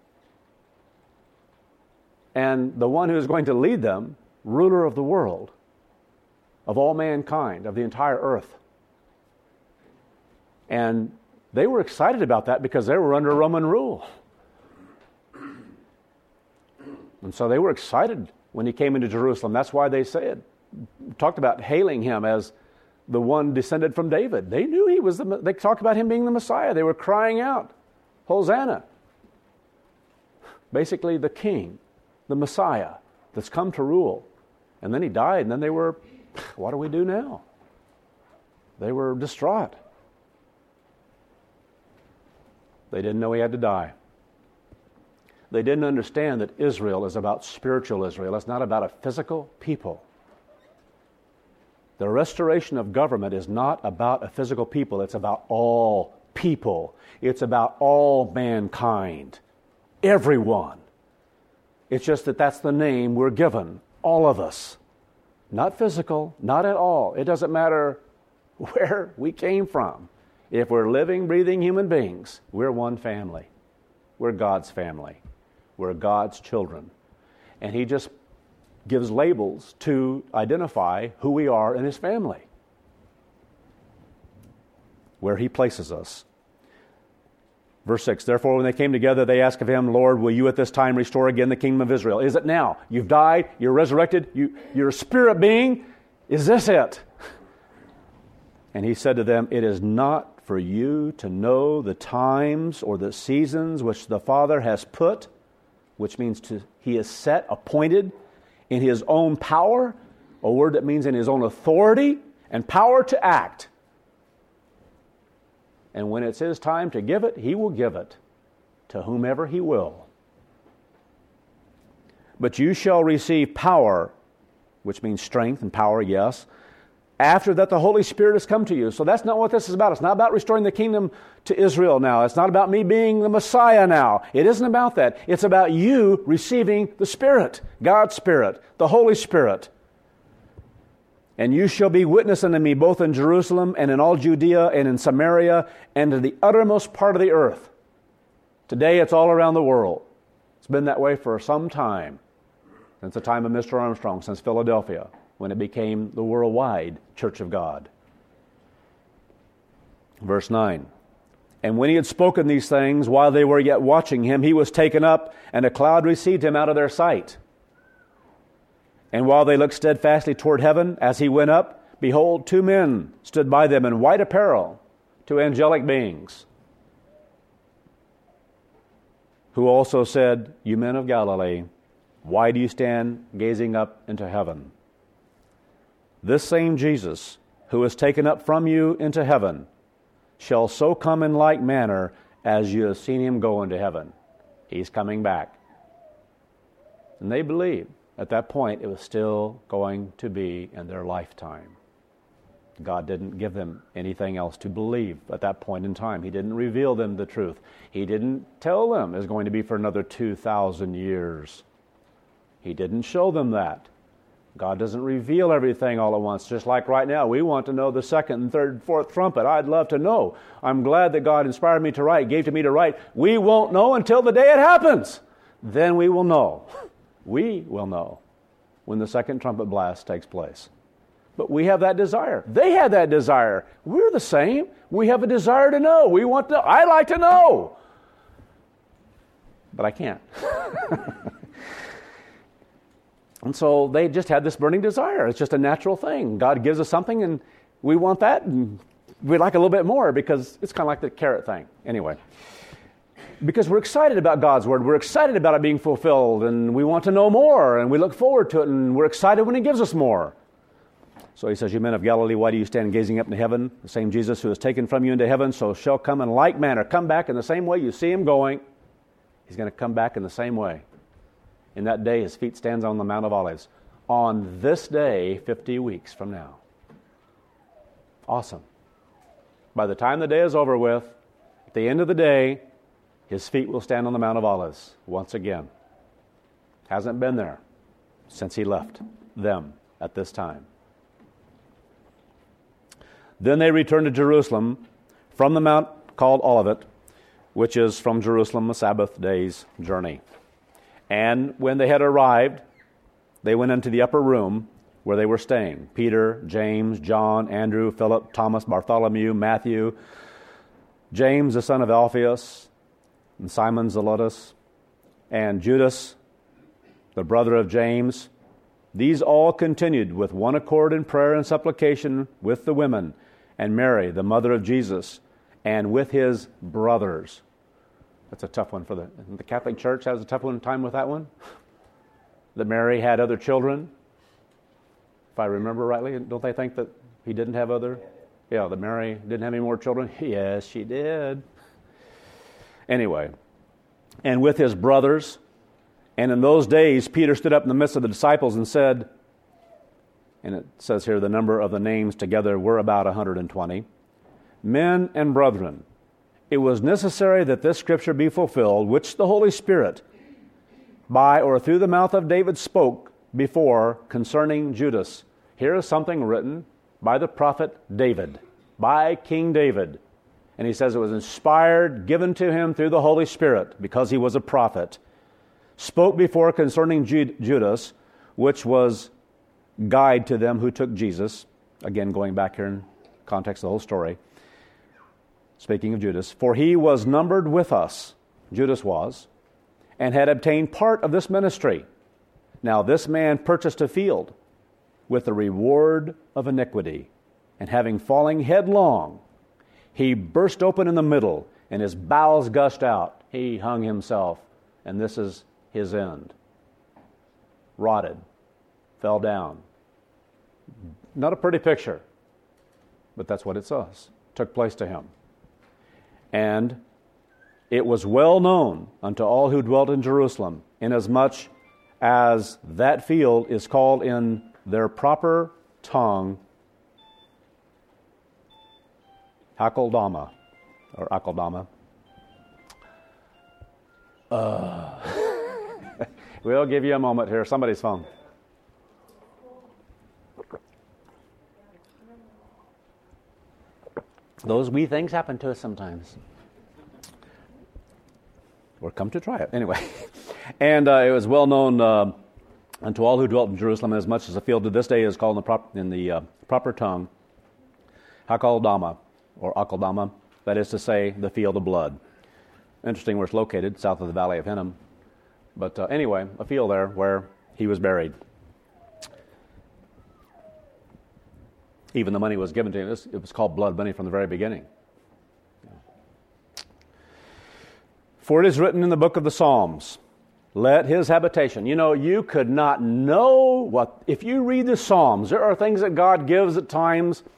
and the one who is going to lead them ruler of the world, of all mankind, of the entire earth. And they were excited about that because they were under Roman rule. And so they were excited when he came into Jerusalem. That's why they said, talked about hailing him as the one descended from David. They knew he was the, they talked about him being the Messiah. They were crying out, Hosanna. Basically the king, the Messiah that's come to rule. And then he died, and then they were, what do we do now? They were distraught. They didn't know he had to die. They didn't understand that Israel is about spiritual Israel. It's not about a physical people. The restoration of government is not about a physical people. It's about all people. It's about all mankind. Everyone. It's just that that's the name we're given. All of us. Not physical. Not at all. It doesn't matter where we came from. If we're living, breathing human beings, we're one family. We're God's family. We're God's children. And He just gives labels to identify who we are in His family, where He places us. Verse six, therefore when they came together, they asked of Him, Lord, will you at this time restore again the kingdom of Israel? Is it now? You've died, you're resurrected, you, you're a spirit being. Is this it? And He said to them, it is not for you to know the times or the seasons which the Father has put, which means to He has set, appointed in His own power, a word that means in His own authority and power to act. And when it's His time to give it, He will give it to whomever He will. But you shall receive power, which means strength and power, yes, after that the Holy Spirit has come to you. So that's not what this is about. It's not about restoring the kingdom to Israel now. It's not about me being the Messiah now. It isn't about that. It's about you receiving the Spirit, God's Spirit, the Holy Spirit. And you shall be witness unto me both in Jerusalem and in all Judea and in Samaria and to the uttermost part of the earth. Today it's all around the world. It's been that way for some time, since the time of Mister Armstrong, since Philadelphia, when it became the worldwide Church of God. Verse nine, and when he had spoken these things, while they were yet watching him, he was taken up, and a cloud received him out of their sight. And while they looked steadfastly toward heaven, as he went up, behold, two men stood by them in white apparel, two angelic beings, who also said, you men of Galilee, why do you stand gazing up into heaven? This same Jesus, who is taken up from you into heaven, shall so come in like manner as you have seen him go into heaven. He's coming back. And they believed at that point it was still going to be in their lifetime. God didn't give them anything else to believe at that point in time. He didn't reveal them the truth. He didn't tell them it's going to be for another two thousand years. He didn't show them that. God doesn't reveal everything all at once, just like right now. We want to know the second and third and fourth trumpet. I'd love to know. I'm glad that God inspired me to write, gave to me to write. We won't know until the day it happens. Then we will know. We will know when the second trumpet blast takes place. But we have that desire. They had that desire. We're the same. We have a desire to know. We want to know. I like to know. But I can't. And so they just had this burning desire. It's just a natural thing. God gives us something and we want that and we'd like a little bit more because it's kind of like the carrot thing. Anyway. Because we're excited about God's Word. We're excited about it being fulfilled and we want to know more and we look forward to it and we're excited when He gives us more. So He says, you men of Galilee, why do you stand gazing up into heaven? The same Jesus who has taken from you into heaven, so shall come in like manner. Come back in the same way you see Him going. He's going to come back in the same way. In that day, His feet stands on the Mount of Olives. On this day, fifty weeks from now. Awesome. By the time the day is over with, at the end of the day, His feet will stand on the Mount of Olives once again. Hasn't been there since He left them at this time. Then they returned to Jerusalem from the mount called Olivet, which is from Jerusalem a Sabbath day's journey. And when they had arrived, they went into the upper room where they were staying. Peter, James, John, Andrew, Philip, Thomas, Bartholomew, Matthew, James the son of Alphaeus, and Simon Zelotes, and Judas, the brother of James. These all continued with one accord in prayer and supplication with the women, and Mary, the mother of Jesus, and with His brothers. That's a tough one for the, the Catholic Church has a tough one time with that one. That Mary had other children. If I remember rightly, don't they think that He didn't have other? Yeah, that Mary didn't have any more children? Yes, she did. Anyway, and with His brothers, and in those days Peter stood up in the midst of the disciples and said, and it says here the number of the names together were about one hundred twenty, men and brethren, it was necessary that this scripture be fulfilled, which the Holy Spirit, by or through the mouth of David, spoke before concerning Judas. Here is something written by the prophet David, by King David. And he says it was inspired, given to him through the Holy Spirit, because he was a prophet. Spoke before concerning Judas, which was guide to them who took Jesus. Again, going back here in context of the whole story. Speaking of Judas, for he was numbered with us, Judas was, and had obtained part of this ministry. Now this man purchased a field with the reward of iniquity, and having fallen headlong, he burst open in the middle, and his bowels gushed out. He hung himself, and this is his end. Rotted, fell down. Not a pretty picture, but that's what it says. Took place to him. And it was well known unto all who dwelt in Jerusalem, inasmuch as that field is called in their proper tongue Hakeldama, or Akeldama. Uh, we'll give you a moment here. Somebody's phone. Those wee things happen to us sometimes. Or come to try it. Anyway. And uh, it was well known uh, unto all who dwelt in Jerusalem, as much as the field to this day is called in the, prop- in the uh, proper tongue, Hakeldama, or Akeldama, that is to say, the field of blood. Interesting where it's located, south of the Valley of Hinnom. But uh, anyway, a field there where he was buried. Even the money was given to him. It was called blood money from the very beginning. For it is written in the book of the Psalms, let his habitation. You know, you could not know what, if you read the Psalms, there are things that God gives at times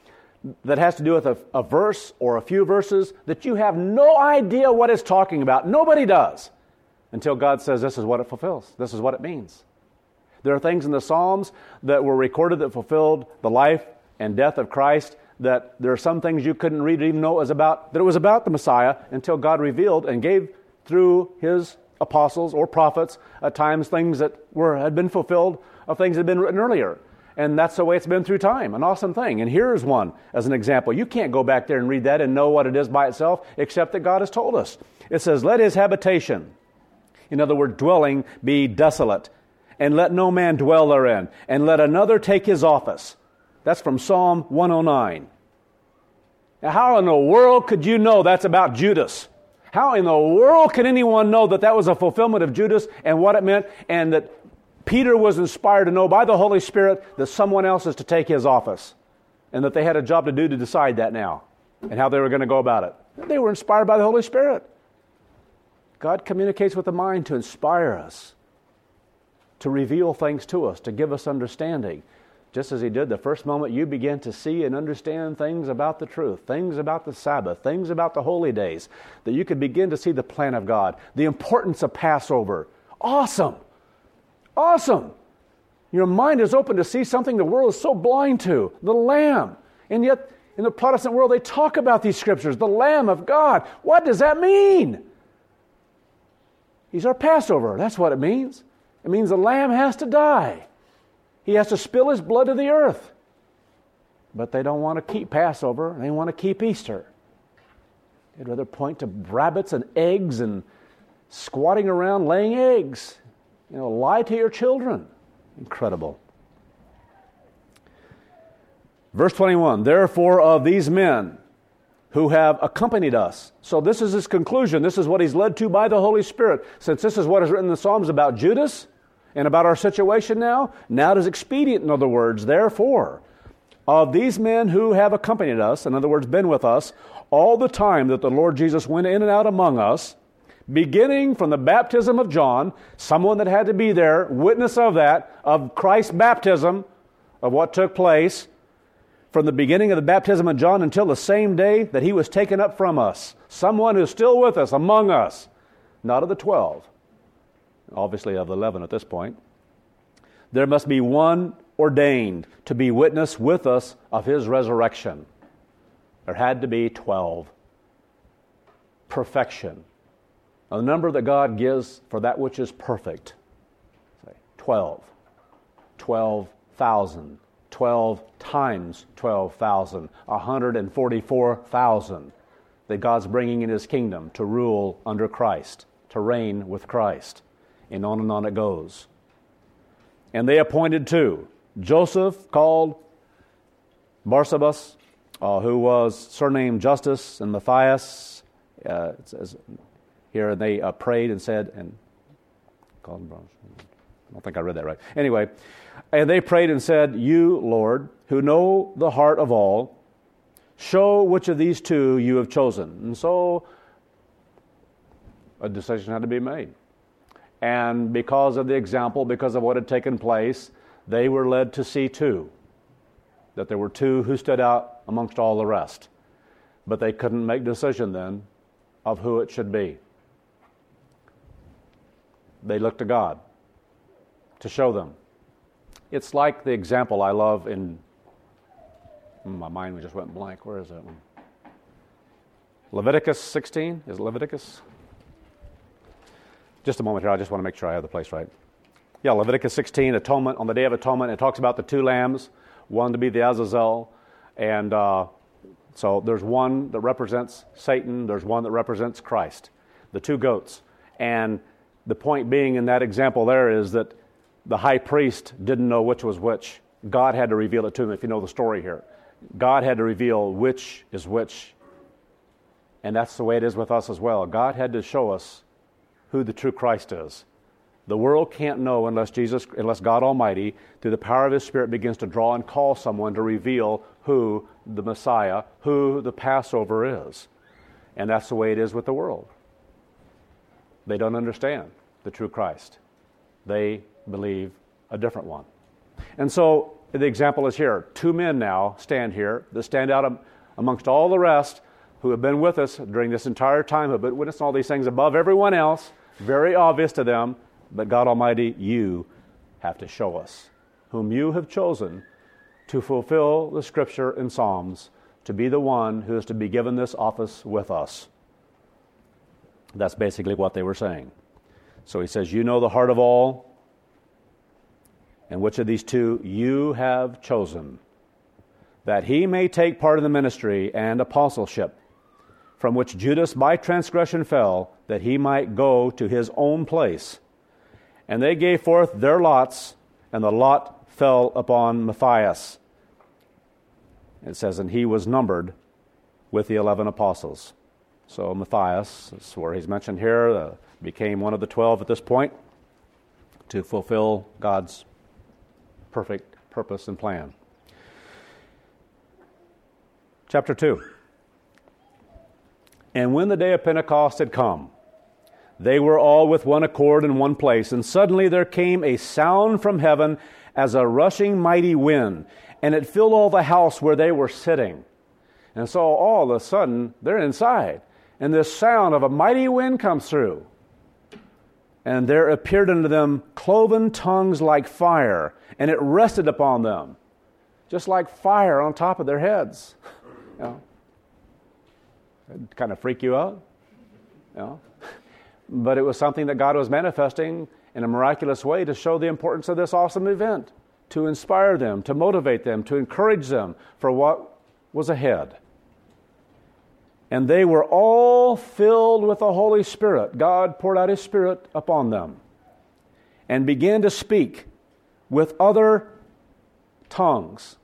that has to do with a, a verse or a few verses that you have no idea what it's talking about. Nobody does until God says this is what it fulfills. This is what it means. There are things in the Psalms that were recorded that fulfilled the life and death of Christ, that there are some things you couldn't read or even know it was about, that it was about the Messiah until God revealed and gave through His apostles or prophets at times things that were had been fulfilled of things that had been written earlier. And that's the way it's been through time. An awesome thing. And here's one as an example. You can't go back there and read that and know what it is by itself, except that God has told us. It says, let His habitation, in other words, dwelling, be desolate, and let no man dwell therein, and let another take his office. That's from Psalm one oh nine. Now, how in the world could you know that's about Judas? How in the world can anyone know that that was a fulfillment of Judas and what it meant, and that Peter was inspired to know by the Holy Spirit that someone else is to take his office, and that they had a job to do to decide that now, and how they were going to go about it? They were inspired by the Holy Spirit. God communicates with the mind to inspire us, to reveal things to us, to give us understanding. Just as He did the first moment you began to see and understand things about the truth, things about the Sabbath, things about the holy days, that you could begin to see the plan of God, the importance of Passover. Awesome! Awesome! Your mind is open to see something the world is so blind to, the Lamb. And yet, in the Protestant world, they talk about these scriptures, the Lamb of God. What does that mean? He's our Passover. That's what it means. It means the Lamb has to die. He has to spill His blood to the earth. But they don't want to keep Passover. They want to keep Easter. They'd rather point to rabbits and eggs and squatting around laying eggs. You know, lie to your children. Incredible. Verse twenty-one, therefore of these men who have accompanied us. So this is his conclusion. This is what he's led to by the Holy Spirit. Since this is what is written in the Psalms about Judas and about our situation now, now it is expedient, in other words, therefore, of these men who have accompanied us, in other words, been with us, all the time that the Lord Jesus went in and out among us, beginning from the baptism of John, someone that had to be there, witness of that, of Christ's baptism, of what took place, from the beginning of the baptism of John until the same day that He was taken up from us. Someone who's still with us, among us. Not of the twelve. Obviously of the eleven at this point. There must be one ordained to be witness with us of His resurrection. There had to be twelve. Perfection. A number that God gives for that which is perfect. Say, twelve. Twelve thousand. Twelve times twelve thousand. one hundred forty-four thousand that God's bringing in His kingdom to rule under Christ, to reign with Christ. And on and on it goes. And they appointed two. Joseph, called Barsabas, uh, who was surnamed Justus, and Matthias. Uh, it says here, and they uh, prayed and said, and called him, I don't think I read that right. Anyway, and they prayed and said, you, Lord, who know the heart of all, show which of these two you have chosen. And so a decision had to be made. And because of the example, because of what had taken place, they were led to see two. That there were two who stood out amongst all the rest. But they couldn't make decision then of who it should be. They looked to God to show them. It's like the example I love in... My mind just went blank. Where is that one? Leviticus sixteen? Is it Leviticus? Just a moment here. I just want to make sure I have the place right. Yeah, Leviticus sixteen, atonement, on the Day of Atonement. It talks about the two lambs, one to be the Azazel. And uh, so there's one that represents Satan. There's one that represents Christ. The two goats. And the point being in that example there is that the high priest didn't know which was which. God had to reveal it to him, if you know the story here. God had to reveal which is which. And that's the way it is with us as well. God had to show us who the true Christ is. The world can't know unless Jesus, unless God Almighty, through the power of His Spirit, begins to draw and call someone to reveal who the Messiah, who the Passover is. And that's the way it is with the world. They don't understand the true Christ. They believe a different one. And so The example is here. Two men now stand here that stand out amongst all the rest who have been with us during this entire time, who have been witnessing all these things above everyone else, very obvious to them, but God Almighty, you have to show us, whom you have chosen to fulfill the Scripture in Psalms, to be the one who is to be given this office with us. That's basically what they were saying. So he says, you know the heart of all, and which of these two you have chosen, that he may take part in the ministry and apostleship, from which Judas by transgression fell, that he might go to his own place. And they gave forth their lots, and the lot fell upon Matthias. It says, and he was numbered with the eleven apostles. So Matthias, is where he's mentioned here, uh, became one of the twelve at this point to fulfill God's perfect purpose and plan. Chapter two. And when the day of Pentecost had come, they were all with one accord in one place, and suddenly there came a sound from heaven as a rushing mighty wind, and it filled all the house where they were sitting. And so all of a sudden, they're inside, and this sound of a mighty wind comes through. And there appeared unto them cloven tongues like fire, and it rested upon them, just like fire on top of their heads. You know, it'd kind of freak you out. You know? But it was something that God was manifesting in a miraculous way to show the importance of this awesome event, to inspire them, to motivate them, to encourage them for what was ahead. And they were all filled with the Holy Spirit. God poured out His Spirit upon them and began to speak with other tongues.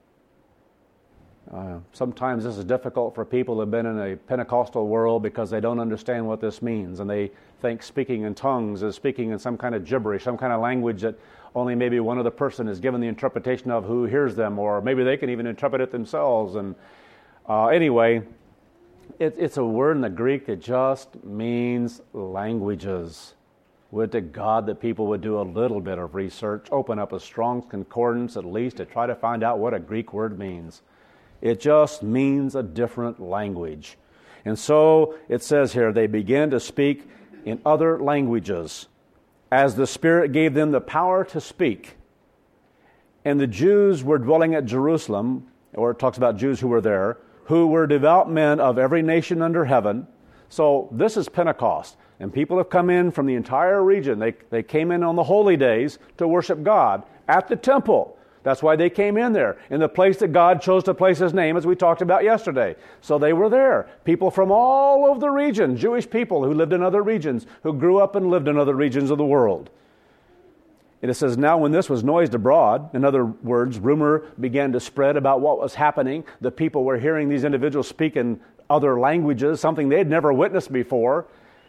Uh, sometimes this is difficult for people who have been in a Pentecostal world because they don't understand what this means, and they think speaking in tongues is speaking in some kind of gibberish, some kind of language that only maybe one other person is given the interpretation of who hears them, or maybe they can even interpret it themselves. And uh, anyway, it, it's a word in the Greek that just means languages. Would to God that people would do a little bit of research, open up a Strong's Concordance at least to try to find out what a Greek word means. It just means a different language. And so it says here, they began to speak in other languages as the Spirit gave them the power to speak. And the Jews were dwelling at Jerusalem, or it talks about Jews who were there, who were devout men of every nation under heaven. So this is Pentecost. And people have come in from the entire region. They, they came in on the holy days to worship God at the temple. That's why they came in there, in the place that God chose to place His name, as we talked about yesterday. So they were there. People from all over the region, Jewish people who lived in other regions, who grew up and lived in other regions of the world. And it says, now when this was noised abroad, in other words, rumor began to spread about what was happening. The people were hearing these individuals speak in other languages, something they'd never witnessed before.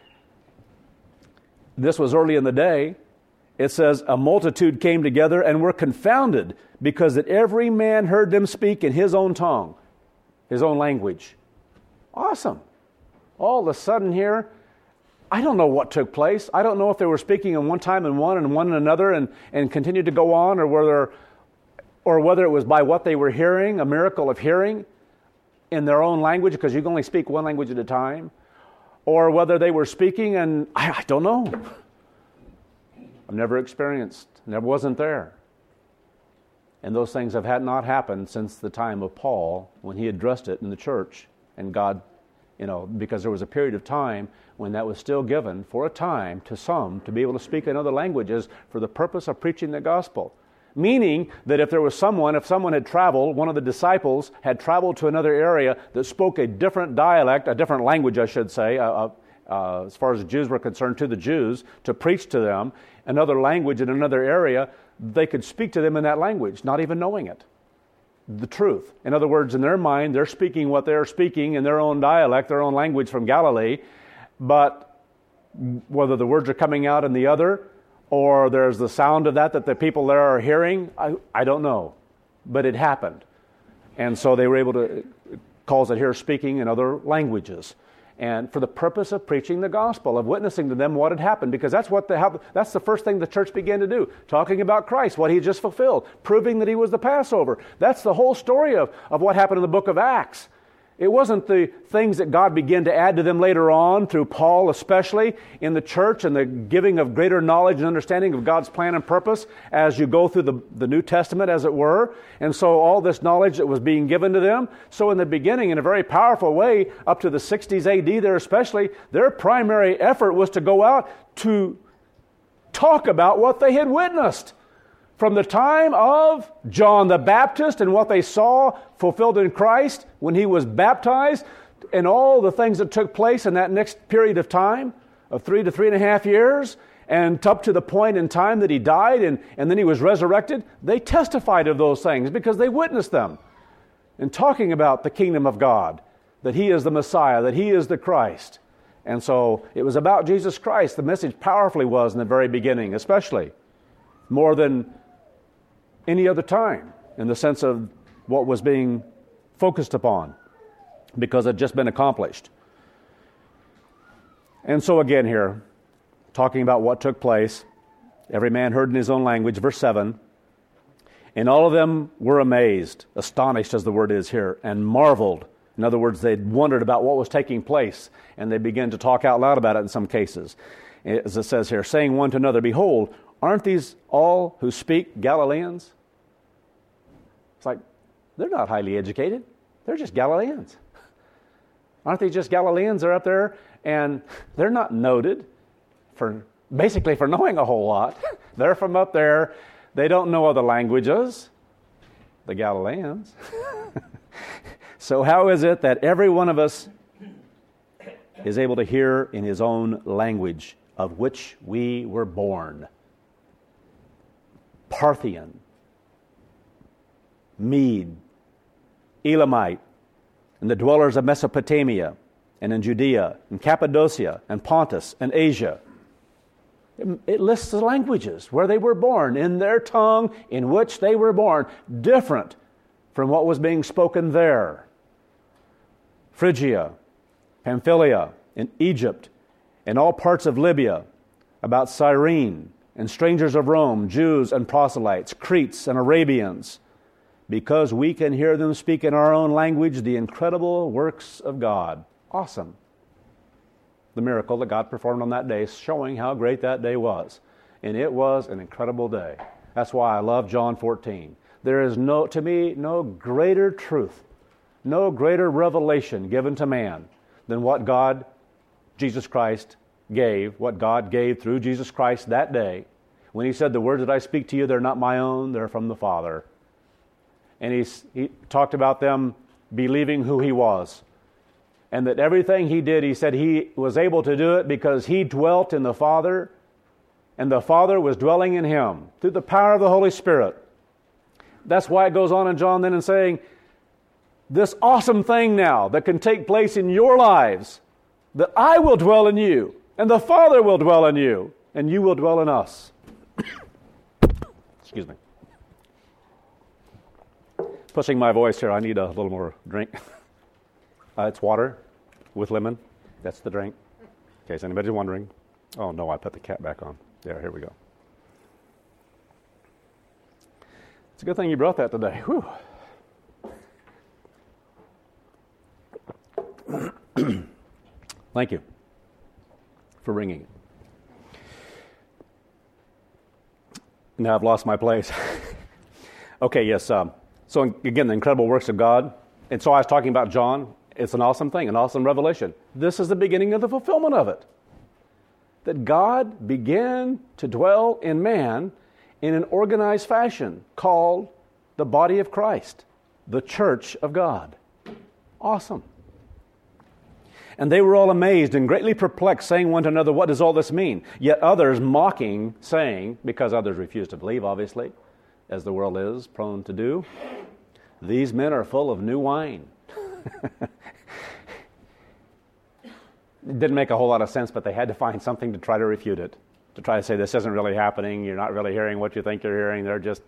This was early in the day. It says, a multitude came together and were confounded, because that every man heard them speak in his own tongue, his own language. Awesome. All of a sudden here, I don't know what took place. I don't know if they were speaking in one time in one and one in another and, and continued to go on, or whether, or whether it was by what they were hearing, a miracle of hearing in their own language, because you can only speak one language at a time, or whether they were speaking, and I, I don't know. I've never experienced, never wasn't there. And those things have had not happened since the time of Paul, when he addressed it in the church. And God, you know, because there was a period of time when that was still given for a time to some to be able to speak in other languages for the purpose of preaching the gospel. Meaning that if there was someone, if someone had traveled, one of the disciples had traveled to another area that spoke a different dialect, a different language, I should say, uh, uh, as far as the Jews were concerned, to the Jews, to preach to them, another language in another area, they could speak to them in that language, not even knowing it. The truth. In other words, in their mind, they're speaking what they're speaking in their own dialect, their own language from Galilee, but whether the words are coming out in the other, or there's the sound of that that the people there are hearing, I, I don't know. But it happened. And so they were able to, it calls it here speaking in other languages. and for the purpose of preaching the gospel, of witnessing to them what had happened, because that's what the how, that's the first thing the church began to do, talking about Christ, what he had just fulfilled, proving that he was the Passover. That's the whole story of, of what happened in the book of Acts. It wasn't the things that God began to add to them later on, through Paul especially, in the church and the giving of greater knowledge and understanding of God's plan and purpose as you go through the, the New Testament, as it were. And so all this knowledge that was being given to them. So in the beginning, in a very powerful way, up to the sixties A D there especially, their primary effort was to go out to talk about what they had witnessed. From the time of John the Baptist and what they saw fulfilled in Christ when he was baptized, and all the things that took place in that next period of time of three to three and a half years, and up to the point in time that he died and, and then he was resurrected, they testified of those things because they witnessed them. And talking about the kingdom of God, that he is the Messiah, that he is the Christ. And so it was about Jesus Christ. The message powerfully was in the very beginning, especially more than any other time, in the sense of what was being focused upon, because it had just been accomplished. And so again here, talking about what took place, every man heard in his own language, verse seven, and all of them were amazed, astonished as the word is here, and marveled. In other words, they wondered about what was taking place, and they began to talk out loud about it in some cases. As it says here, saying one to another, behold, aren't these all who speak Galileans? It's like, they're not highly educated. They're just Galileans. Aren't they just Galileans? They're up there, and they're not noted for basically for knowing a whole lot. They're from up there. They don't know other languages, the Galileans. So how is it that every one of us is able to hear in his own language of which we were born? Parthian, Mede, Elamite, and the dwellers of Mesopotamia, and in Judea, and Cappadocia, and Pontus, and Asia. It, it lists the languages where they were born, in their tongue in which they were born, different from what was being spoken there. Phrygia, Pamphylia, and Egypt, and all parts of Libya, about Cyrene, and strangers of Rome, Jews and proselytes, Cretes and Arabians, because we can hear them speak in our own language the incredible works of God. Awesome. The miracle that God performed on that day, showing how great that day was. And it was an incredible day. That's why I love John fourteen. There is no, to me, no greater truth, no greater revelation given to man than what God, Jesus Christ, gave, what God gave through Jesus Christ that day, when he said, the words that I speak to you, they're not my own, they're from the Father. And he's, he talked about them believing who he was. And that everything he did, he said he was able to do it because he dwelt in the Father, and the Father was dwelling in him through the power of the Holy Spirit. That's why it goes on in John then and saying, this awesome thing now that can take place in your lives, that I will dwell in you, and the Father will dwell in you, and you will dwell in us. Excuse me. Pushing my voice here, I need a little more drink. Uh, it's water with lemon. That's the drink. In case anybody's wondering. Oh no, I put the cap back on. There, here we go. It's a good thing you brought that today. Whew. Thank you for ringing it. Now I've lost my place. Okay, yes. Um, so again, the incredible works of God. And so I was talking about John. It's an awesome thing, an awesome revelation. This is the beginning of the fulfillment of it. That God began to dwell in man in an organized fashion called the body of Christ, the church of God. Awesome. And they were all amazed and greatly perplexed, saying one to another, what does all this mean? Yet others mocking, saying, because others refused to believe, obviously, as the world is prone to do, these men are full of new wine. It didn't make a whole lot of sense, but they had to find something to try to refute it, to try to say this isn't really happening, you're not really hearing what you think you're hearing, they're just,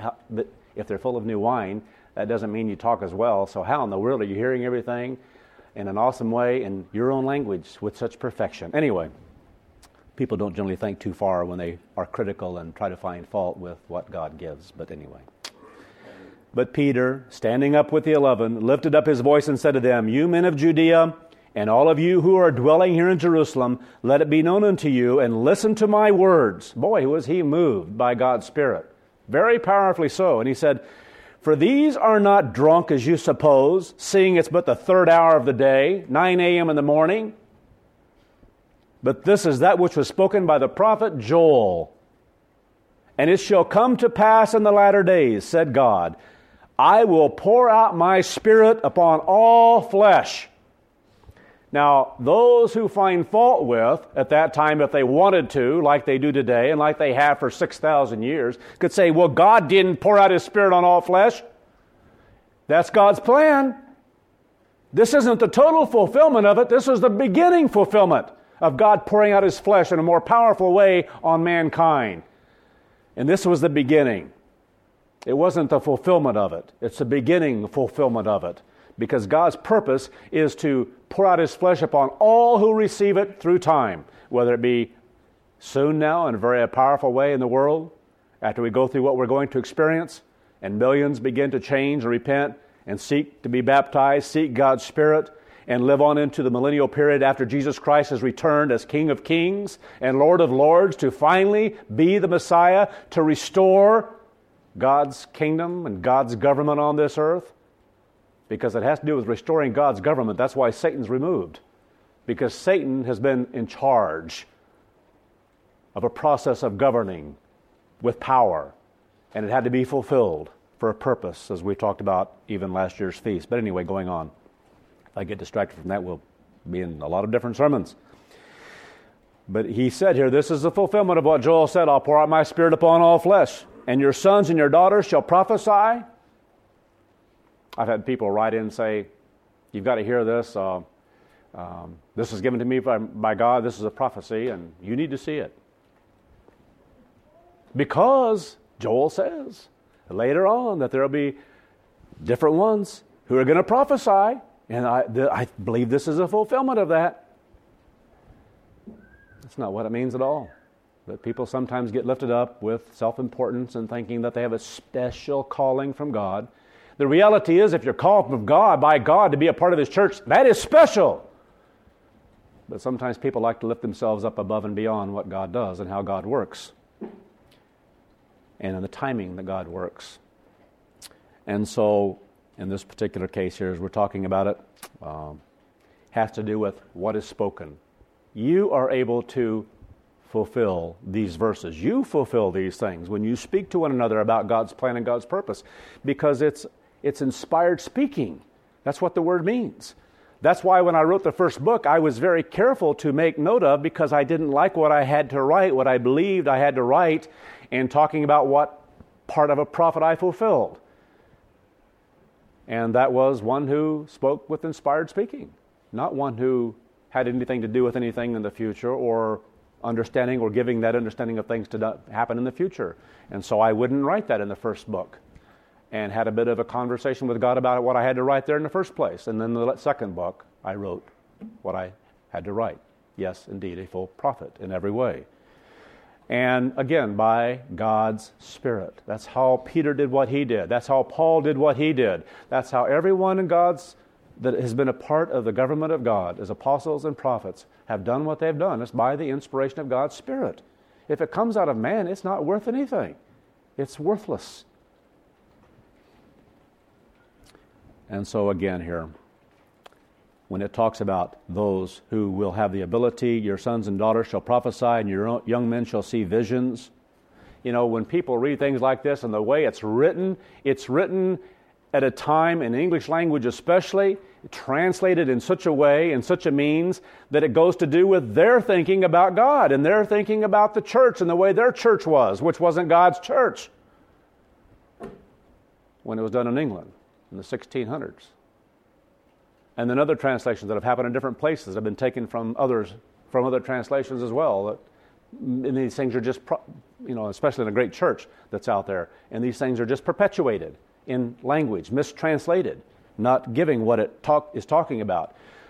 if they're full of new wine, that doesn't mean you talk as well, so how in the world are you hearing everything? in an awesome way in your own language with such perfection. Anyway, people don't generally think too far when they are critical and try to find fault with what God gives. But anyway. But Peter, standing up with the eleven, lifted up his voice and said to them, "You men of Judea, and all of you who are dwelling here in Jerusalem, let it be known unto you, and listen to my words." Boy, was he moved by God's Spirit. Very powerfully so. And he said, "For these are not drunk as you suppose, seeing it's but the third hour of the day, nine a.m. in the morning. But this is that which was spoken by the prophet Joel. And it shall come to pass in the latter days, said God, I will pour out my Spirit upon all flesh." Now, those who find fault with, at that time, if they wanted to, like they do today, and like they have for six thousand years, could say, well, God didn't pour out His Spirit on all flesh. That's God's plan. This isn't the total fulfillment of it. This is the beginning fulfillment of God pouring out His flesh in a more powerful way on mankind. And this was the beginning. It wasn't the fulfillment of it. It's the beginning fulfillment of it. Because God's purpose is to pour out His flesh upon all who receive it through time, whether it be soon now in a very powerful way in the world, after we go through what we're going to experience, and millions begin to change and repent and seek to be baptized, seek God's Spirit, and live on into the millennial period after Jesus Christ has returned as King of Kings and Lord of Lords to finally be the Messiah to restore God's kingdom and God's government on this earth. Because it has to do with restoring God's government. That's why Satan's removed. Because Satan has been in charge of a process of governing with power. And it had to be fulfilled for a purpose, as we talked about even last year's feast. But anyway, going on. If I get distracted from that, we'll be in a lot of different sermons. But he said here, this is the fulfillment of what Joel said, I'll pour out my Spirit upon all flesh, and your sons and your daughters shall prophesy. I've had people write in and say, you've got to hear this. Uh, um, this is given to me by, by God. This is a prophecy, and you need to see it. Because Joel says later on that there will be different ones who are going to prophesy, and I, the, I believe this is a fulfillment of that. That's not what it means at all. But people sometimes get lifted up with self-importance and thinking that they have a special calling from God. The reality is, if you're called from God, by God, to be a part of His church, that is special. But sometimes people like to lift themselves up above and beyond what God does and how God works. And in the timing that God works. And so, in this particular case here, as we're talking about it, um, has to do with what is spoken. You are able to fulfill these verses. You fulfill these things when you speak to one another about God's plan and God's purpose, because it's it's inspired speaking. That's what the word means. That's why when I wrote the first book, I was very careful to make note of, because I didn't like what I had to write, what I believed I had to write, and talking about what part of a prophet I fulfilled. And that was one who spoke with inspired speaking, not one who had anything to do with anything in the future or understanding or giving that understanding of things to do, happen in the future. And so I wouldn't write that in the first book, and had a bit of a conversation with God about what I had to write there in the first place. And then the second book, I wrote what I had to write. Yes, indeed, a full prophet in every way. And again, by God's Spirit. That's how Peter did what he did. That's how Paul did what he did. That's how everyone in God's that has been a part of the government of God as apostles and prophets have done what they've done. It's by the inspiration of God's Spirit. If it comes out of man, it's not worth anything. It's worthless. And so again here, when it talks about those who will have the ability, your sons and daughters shall prophesy, and your young men shall see visions. You know, when people read things like this and the way it's written, it's written at a time, in the English language especially, translated in such a way, in such a means, that it goes to do with their thinking about God and their thinking about the church and the way their church was, which wasn't God's church when it was done in England in the sixteen hundreds. And then other translations that have happened in different places have been taken from others, from other translations as well. That, and these things are just, you know, especially in a great church that's out there, and these things are just perpetuated in language, mistranslated, not giving what it talk, is talking about.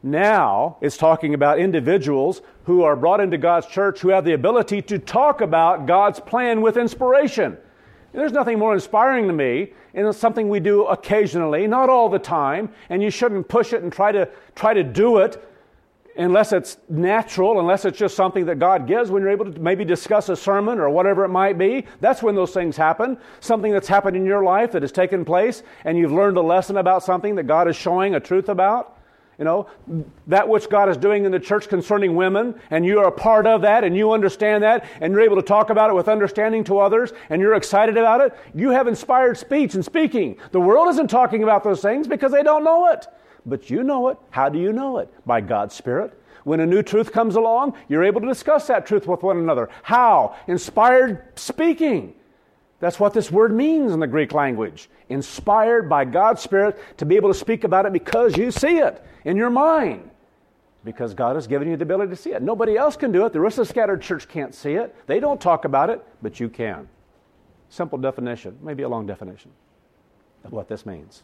Now it's talking about individuals who are brought into God's church who have the ability to talk about God's plan with inspiration. There's nothing more inspiring to me, and it's something we do occasionally, not all the time, and you shouldn't push it and try to try to do it unless it's natural, unless it's just something that God gives when you're able to maybe discuss a sermon or whatever it might be. That's when those things happen. Something that's happened in your life that has taken place, and you've learned a lesson about something that God is showing a truth about. You know, that which God is doing in the church concerning women, and you are a part of that, and you understand that, and you're able to talk about it with understanding to others, and you're excited about it. You have inspired speech and speaking. The world isn't talking about those things because they don't know it. But you know it. How do you know it? By God's Spirit. When a new truth comes along, you're able to discuss that truth with one another. How? Inspired speaking. That's what this word means in the Greek language. Inspired by God's Spirit to be able to speak about it because you see it in your mind. Because God has given you the ability to see it. Nobody else can do it. The rest of the scattered church can't see it. They don't talk about it, but you can. Simple definition, maybe a long definition of what this means.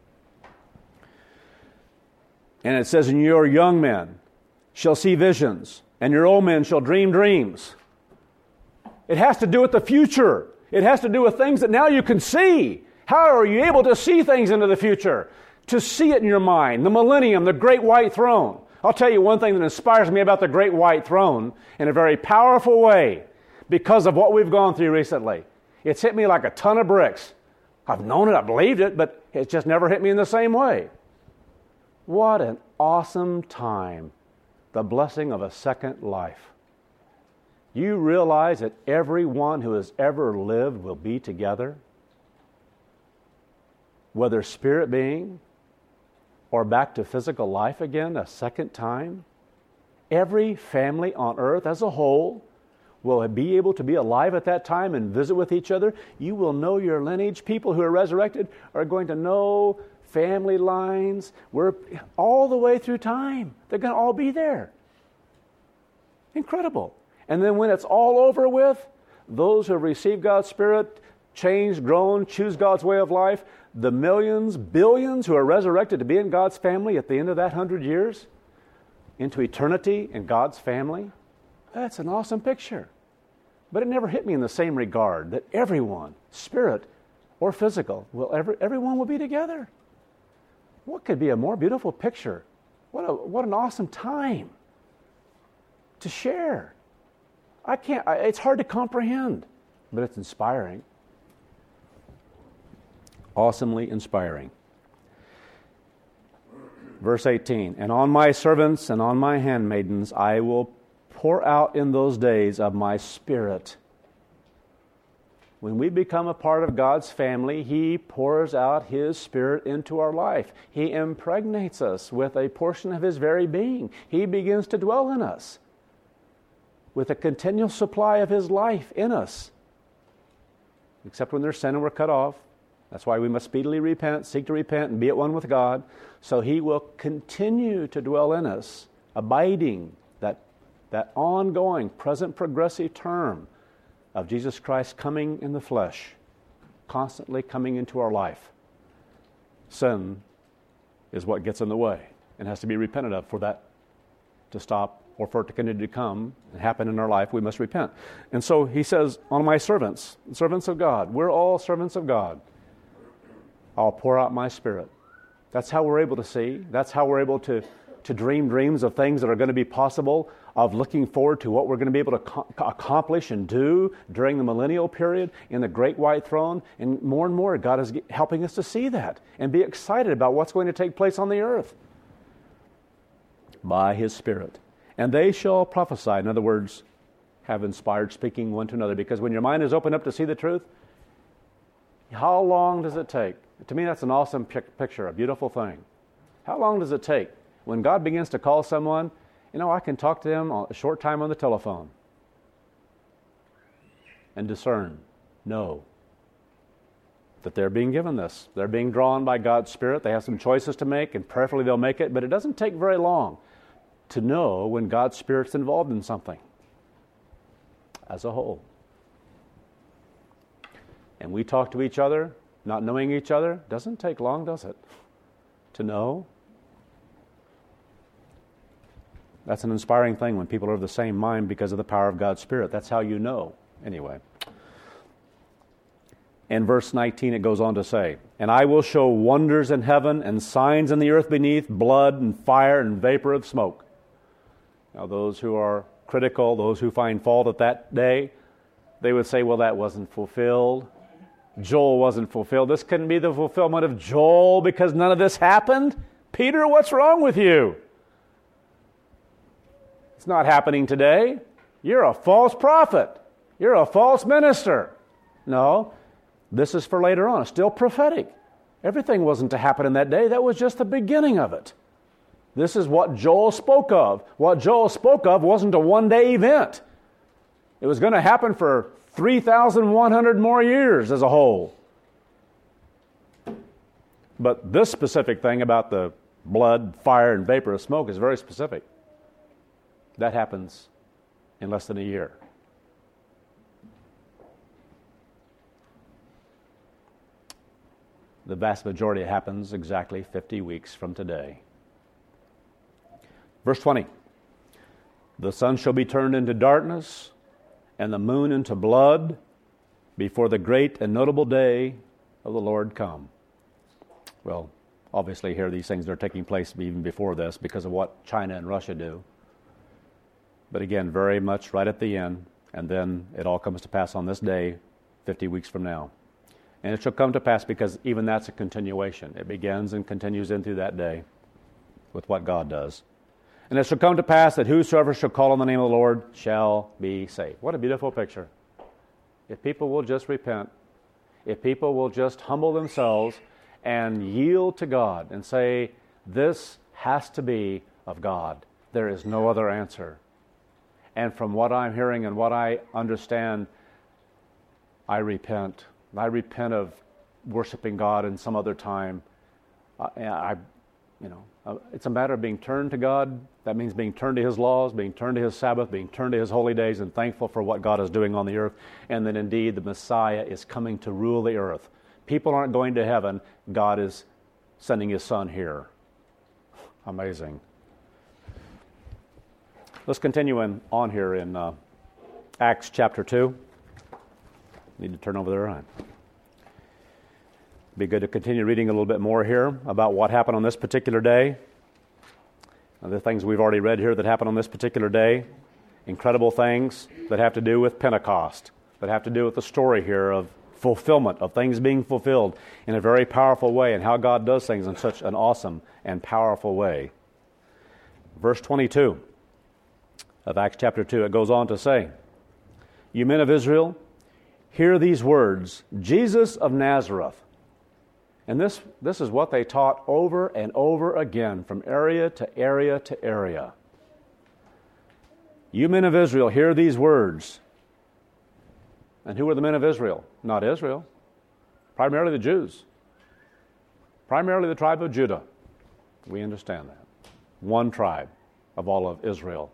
And it says, and your young men shall see visions, and your old men shall dream dreams. It has to do with the future. It has to do with things that now you can see. How are you able to see things into the future? To see it in your mind. The millennium, the great white throne. I'll tell you one thing that inspires me about the great white throne in a very powerful way because of what we've gone through recently. It's hit me like a ton of bricks. I've known it, I believed it, but it's just never hit me in the same way. What an awesome time. The blessing of a second life. You realize that everyone who has ever lived will be together, whether spirit being or back to physical life again a second time. Every family on earth as a whole will be able to be alive at that time and visit with each other. You will know your lineage. People who are resurrected are going to know family lines. We're all the way through time. They're going to all be there. Incredible. And then when it's all over with, those who have received God's Spirit, changed, grown, choose God's way of life, the millions, billions who are resurrected to be in God's family at the end of that hundred years, into eternity in God's family, that's an awesome picture. But it never hit me in the same regard that everyone, spirit or physical, will ever, everyone will be together. What could be a more beautiful picture? What a, what an awesome time to share. I can't, I, it's hard to comprehend, but it's inspiring. Awesomely inspiring. Verse eighteen, and on my servants and on my handmaidens I will pour out in those days of my Spirit. When we become a part of God's family, He pours out His Spirit into our life. He impregnates us with a portion of His very being. He begins to dwell in us with a continual supply of His life in us. Except when there's sin and we're cut off. That's why we must speedily repent, seek to repent, and be at one with God. So He will continue to dwell in us, abiding, that, that ongoing, present progressive term of Jesus Christ coming in the flesh, constantly coming into our life. Sin is what gets in the way and has to be repented of for that to stop or for it to continue to come and happen in our life. We must repent. And so He says, on my servants, servants of God, we're all servants of God, I'll pour out my Spirit. That's how we're able to see. That's how we're able to, to dream dreams of things that are going to be possible, of looking forward to what we're going to be able to co- accomplish and do during the millennial period in the great white throne. And more and more, God is helping us to see that and be excited about what's going to take place on the earth by His Spirit. And they shall prophesy. In other words, have inspired speaking one to another. Because when your mind is opened up to see the truth, how long does it take? To me, that's an awesome pic- picture, a beautiful thing. How long does it take? When God begins to call someone, you know, I can talk to them a short time on the telephone and discern, know that they're being given this. They're being drawn by God's Spirit. They have some choices to make, and prayerfully they'll make it. But it doesn't take very long to know when God's Spirit's involved in something as a whole. And we talk to each other, not knowing each other. Doesn't take long, does it, to know? That's an inspiring thing when people are of the same mind because of the power of God's Spirit. That's how you know. Anyway. In verse nineteen, it goes on to say, "And I will show wonders in heaven and signs in the earth beneath, blood and fire and vapor of smoke." Now, those who are critical, those who find fault at that day, they would say, well, that wasn't fulfilled. Joel wasn't fulfilled. This couldn't be the fulfillment of Joel because none of this happened. Peter, what's wrong with you? It's not happening today. You're a false prophet. You're a false minister. No. This is for later on. It's still prophetic. Everything wasn't to happen in that day. That was just the beginning of it. This is what Joel spoke of. What Joel spoke of wasn't a one-day event. It was going to happen for three thousand one hundred more years as a whole. But this specific thing about the blood, fire, and vapor of smoke is very specific. That happens in less than a year. The vast majority happens exactly fifty weeks from today. Verse twenty, "The sun shall be turned into darkness, and the moon into blood, before the great and notable day of the Lord come." Well, obviously here these things are taking place even before this because of what China and Russia do. But again, very much right at the end, and then it all comes to pass on this day, fifty weeks from now. And it shall come to pass because even that's a continuation. It begins and continues into that day with what God does. "And it shall come to pass that whosoever shall call on the name of the Lord shall be saved." What a beautiful picture. If people will just repent, if people will just humble themselves and yield to God and say, this has to be of God. There is no other answer. And from what I'm hearing and what I understand, I repent. I repent of worshiping God in some other time. I, I you know, uh, it's a matter of being turned to God. That means being turned to His laws, being turned to His Sabbath, being turned to His holy days, and thankful for what God is doing on the earth. And that indeed the Messiah is coming to rule the earth. People aren't going to heaven. God is sending His Son here. Amazing. Let's continue in, on here in uh, Acts chapter two. Need to turn over there. Right. Be good to continue reading a little bit more here about what happened on this particular day. Now, the things we've already read here that happened on this particular day. Incredible things that have to do with Pentecost, that have to do with the story here of fulfillment, of things being fulfilled in a very powerful way, and how God does things in such an awesome and powerful way. Verse twenty-two of Acts chapter two, it goes on to say, "You men of Israel, hear these words, Jesus of Nazareth." And this, this is what they taught over and over again from area to area to area. "You men of Israel, hear these words." And who were the men of Israel? Not Israel. Primarily the Jews. Primarily the tribe of Judah. We understand that. One tribe of all of Israel.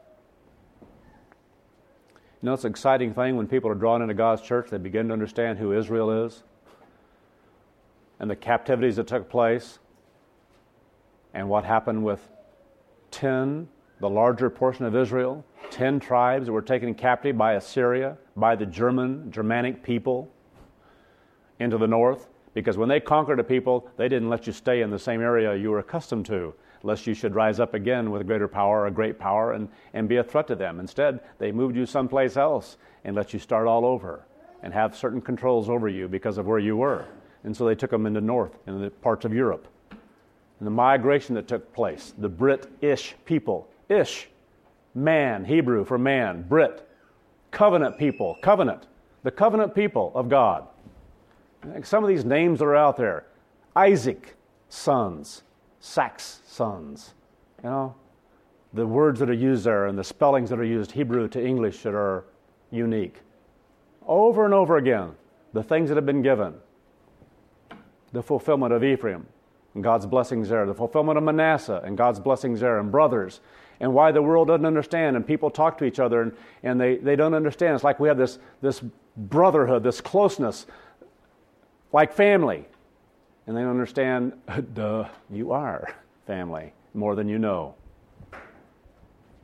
You know, it's an exciting thing when people are drawn into God's church, they begin to understand who Israel is and the captivities that took place and what happened with ten, the larger portion of Israel, ten tribes that were taken captive by Assyria, by the German, Germanic people into the north. Because when they conquered a people, they didn't let you stay in the same area you were accustomed to, lest you should rise up again with greater power, a great power, and, and be a threat to them. Instead, they moved you someplace else and let you start all over and have certain controls over you because of where you were. And so they took them into north, in the parts of Europe. And the migration that took place, the Brit-ish people, Ish, man, Hebrew for man, Brit, covenant people, covenant, the covenant people of God. Some of these names that are out there, Isaac, sons, Sax, sons, you know, the words that are used there and the spellings that are used, Hebrew to English, that are unique. Over and over again, the things that have been given, the fulfillment of Ephraim and God's blessings there, the fulfillment of Manasseh and God's blessings there, and brothers, and why the world doesn't understand, and people talk to each other and, and they, they don't understand. It's like we have this, this brotherhood, this closeness, like family. And they don't understand, duh, you are family, more than you know.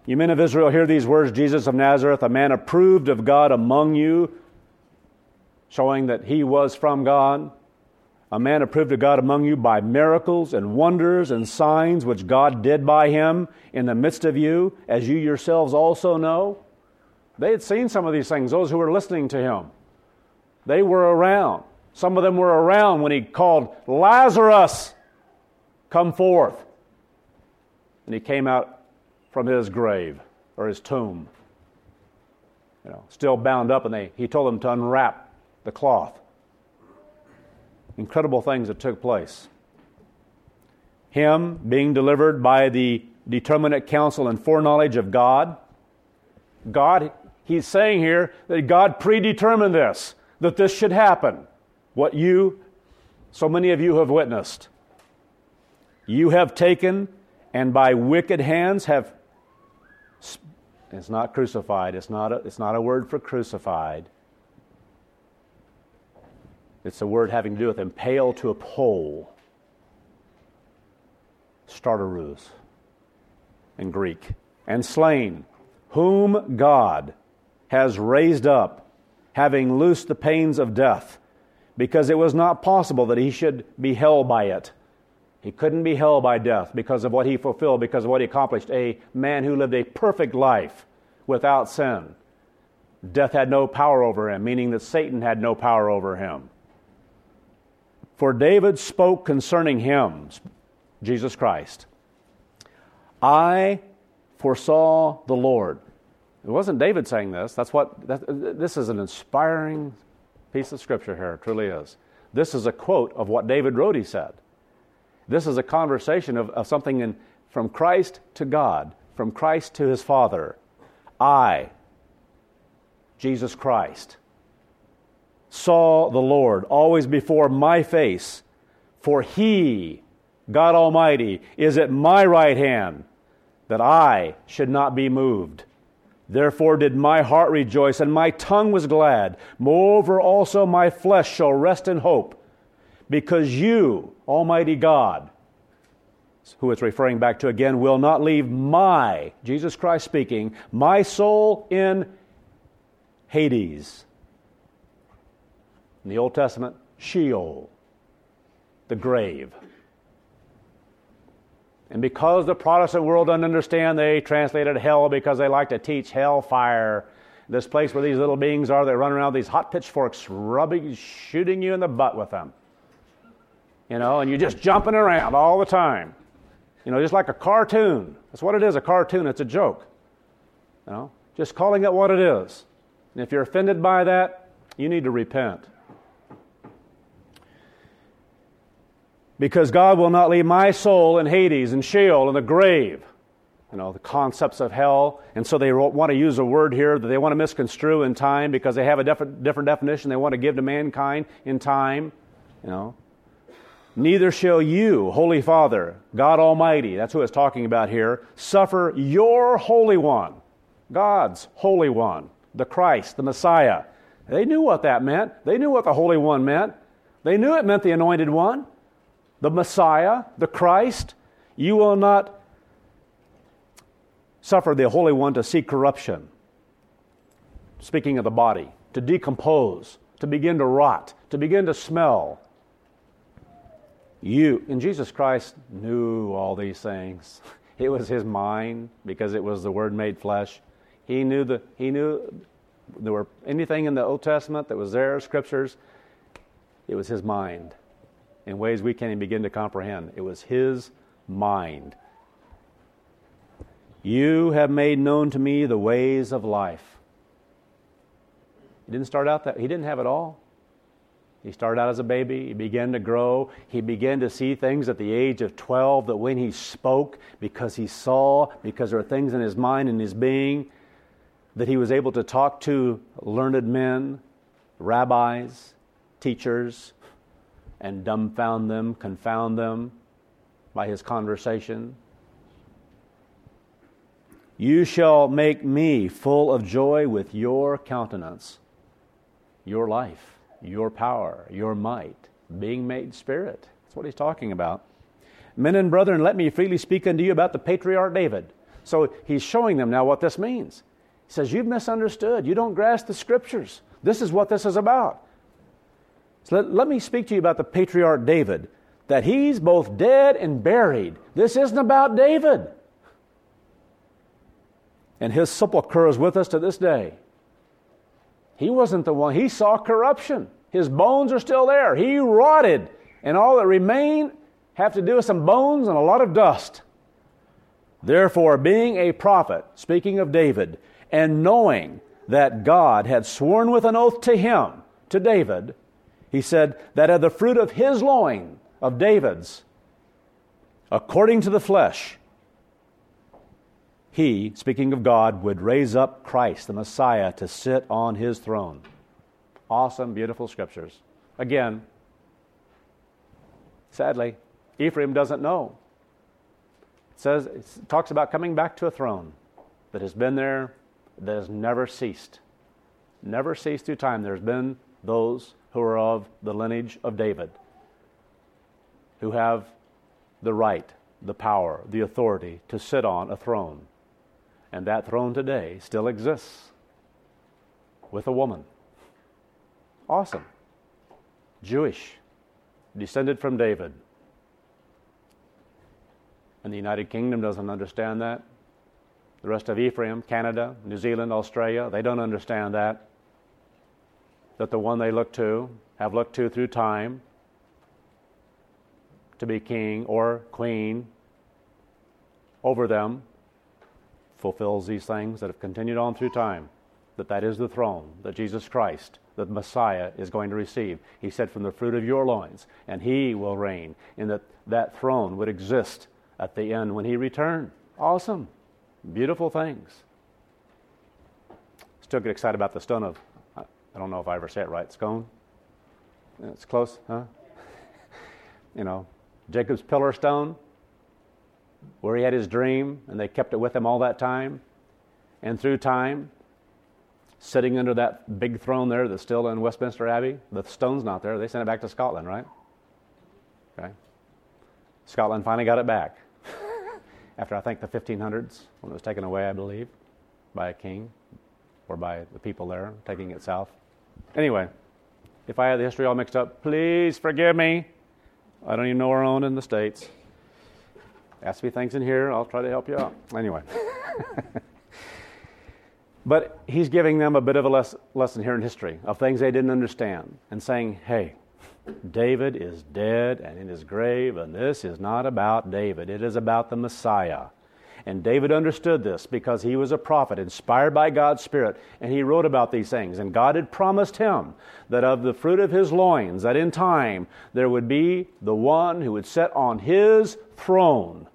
You men of Israel, hear these words, Jesus of Nazareth, a man approved of God among you, showing that he was from God. A man approved of God among you by miracles and wonders and signs which God did by him in the midst of you, as you yourselves also know. They had seen some of these things, those who were listening to him. They were around. Some of them were around when he called, Lazarus, come forth. And he came out from his grave or his tomb, you know, still bound up, and they, he told them to unwrap the cloth. Incredible things that took place. Him being delivered by the determinate counsel and foreknowledge of God. God, he's saying here that God predetermined this, that this should happen. What you, so many of you have witnessed. You have taken and by wicked hands have, it's not crucified, it's not a, it's not a word for crucified. It's a word having to do with impale to a pole. Starterus in Greek. And slain, whom God has raised up, having loosed the pains of death, because it was not possible that he should be held by it. He couldn't be held by death because of what he fulfilled, because of what he accomplished. A man who lived a perfect life without sin. Death had no power over him, meaning that Satan had no power over him. For David spoke concerning him, Jesus Christ, I foresaw the Lord. It wasn't David saying this. That's what. That, this is an inspiring piece of scripture here. It truly is. This is a quote of what David wrote, he said. This is a conversation of, of something in, from Christ to God, from Christ to his Father. I, Jesus Christ, saw the Lord always before my face, for he, God Almighty, is at my right hand, that I should not be moved. Therefore did my heart rejoice, and my tongue was glad. Moreover also my flesh shall rest in hope, because you, Almighty God, who it's referring back to again, will not leave my, Jesus Christ speaking, my soul in Hades. In the Old Testament, Sheol, the grave. And because the Protestant world doesn't understand, they translated hell because they like to teach hellfire. This place where these little beings are that run around with these hot pitchforks, rubbing, shooting you in the butt with them. You know, and you're just jumping around all the time. You know, just like a cartoon. That's what it is, a cartoon. It's a joke. You know, just calling it what it is. And if you're offended by that, you need to repent. Because God will not leave my soul in Hades and Sheol in the grave. You know, the concepts of hell. And so they want to use a word here that they want to misconstrue in time because they have a different, different definition they want to give to mankind in time. You know. Neither shall you, Holy Father, God Almighty, that's who it's talking about here, suffer your Holy One, God's Holy One, the Christ, the Messiah. They knew what that meant. They knew what the Holy One meant. They knew it meant the Anointed One, the Messiah, the Christ. You will not suffer the Holy One to see corruption. Speaking of the body, to decompose, to begin to rot, to begin to smell. You, and Jesus Christ knew all these things. It was his mind because it was the Word made flesh. He knew the, he knew there were anything in the Old Testament that was there, scriptures. It was his mind in ways we can't even begin to comprehend. It was his mind. You have made known to me the ways of life. He didn't start out that, he didn't have it all. He started out as a baby. He began to grow. He began to see things at the age of twelve that when he spoke, because he saw, because there were things in his mind and his being, that he was able to talk to learned men, rabbis, teachers, and dumbfound them, confound them by his conversation. You shall make me full of joy with your countenance, your life. Your power, your might, being made spirit. That's what he's talking about. Men and brethren, let me freely speak unto you about the patriarch David. So he's showing them now what this means. He says, you've misunderstood. You don't grasp the Scriptures. This is what this is about. So let, let me speak to you about the patriarch David, that he's both dead and buried. This isn't about David. And his sepulcher is with us to this day. He wasn't the one. He saw corruption. His bones are still there. He rotted. And all that remain have to do with some bones and a lot of dust. Therefore, being a prophet, speaking of David, and knowing that God had sworn with an oath to him, to David, he said that of the fruit of his loin, of David's, according to the flesh, he, speaking of God, would raise up Christ, the Messiah, to sit on his throne. Awesome, beautiful scriptures. Again, sadly, Ephraim doesn't know. It says, it talks about coming back to a throne that has been there, that has never ceased. Never ceased through time. There's been those who are of the lineage of David, who have the right, the power, the authority to sit on a throne. And that throne today still exists with a woman. Awesome. Jewish, descended from David. And the United Kingdom doesn't understand that. The rest of Ephraim, Canada, New Zealand, Australia, they don't understand that. That the one they look to, have looked to through time, to be king or queen over them, fulfills these things that have continued on through time. That that is the throne that Jesus Christ, the Messiah, is going to receive. He said, from the fruit of your loins, and he will reign, and that that throne would exist at the end when he returned. Awesome. Beautiful things. Still get excited about the stone of, I don't know if I ever say it right, scone? It's close, huh? You know, Jacob's pillar stone, where he had his dream, and they kept it with him all that time. And through time, sitting under that big throne there that's still in Westminster Abbey, the stone's not there. They sent it back to Scotland, right? Okay. Scotland finally got it back. After, I think, the fifteen hundreds, when it was taken away, I believe, by a king, or by the people there, taking it south. Anyway, if I had the history all mixed up, please forgive me. I don't even know where I own in the States. Ask me things in here, I'll try to help you out. Anyway. But he's giving them a bit of a les- lesson here in history of things they didn't understand, and saying, hey, David is dead and in his grave, and this is not about David. It is about the Messiah. And David understood this because he was a prophet inspired by God's Spirit, and he wrote about these things. And God had promised him that of the fruit of his loins, that in time there would be the one who would sit on his throne,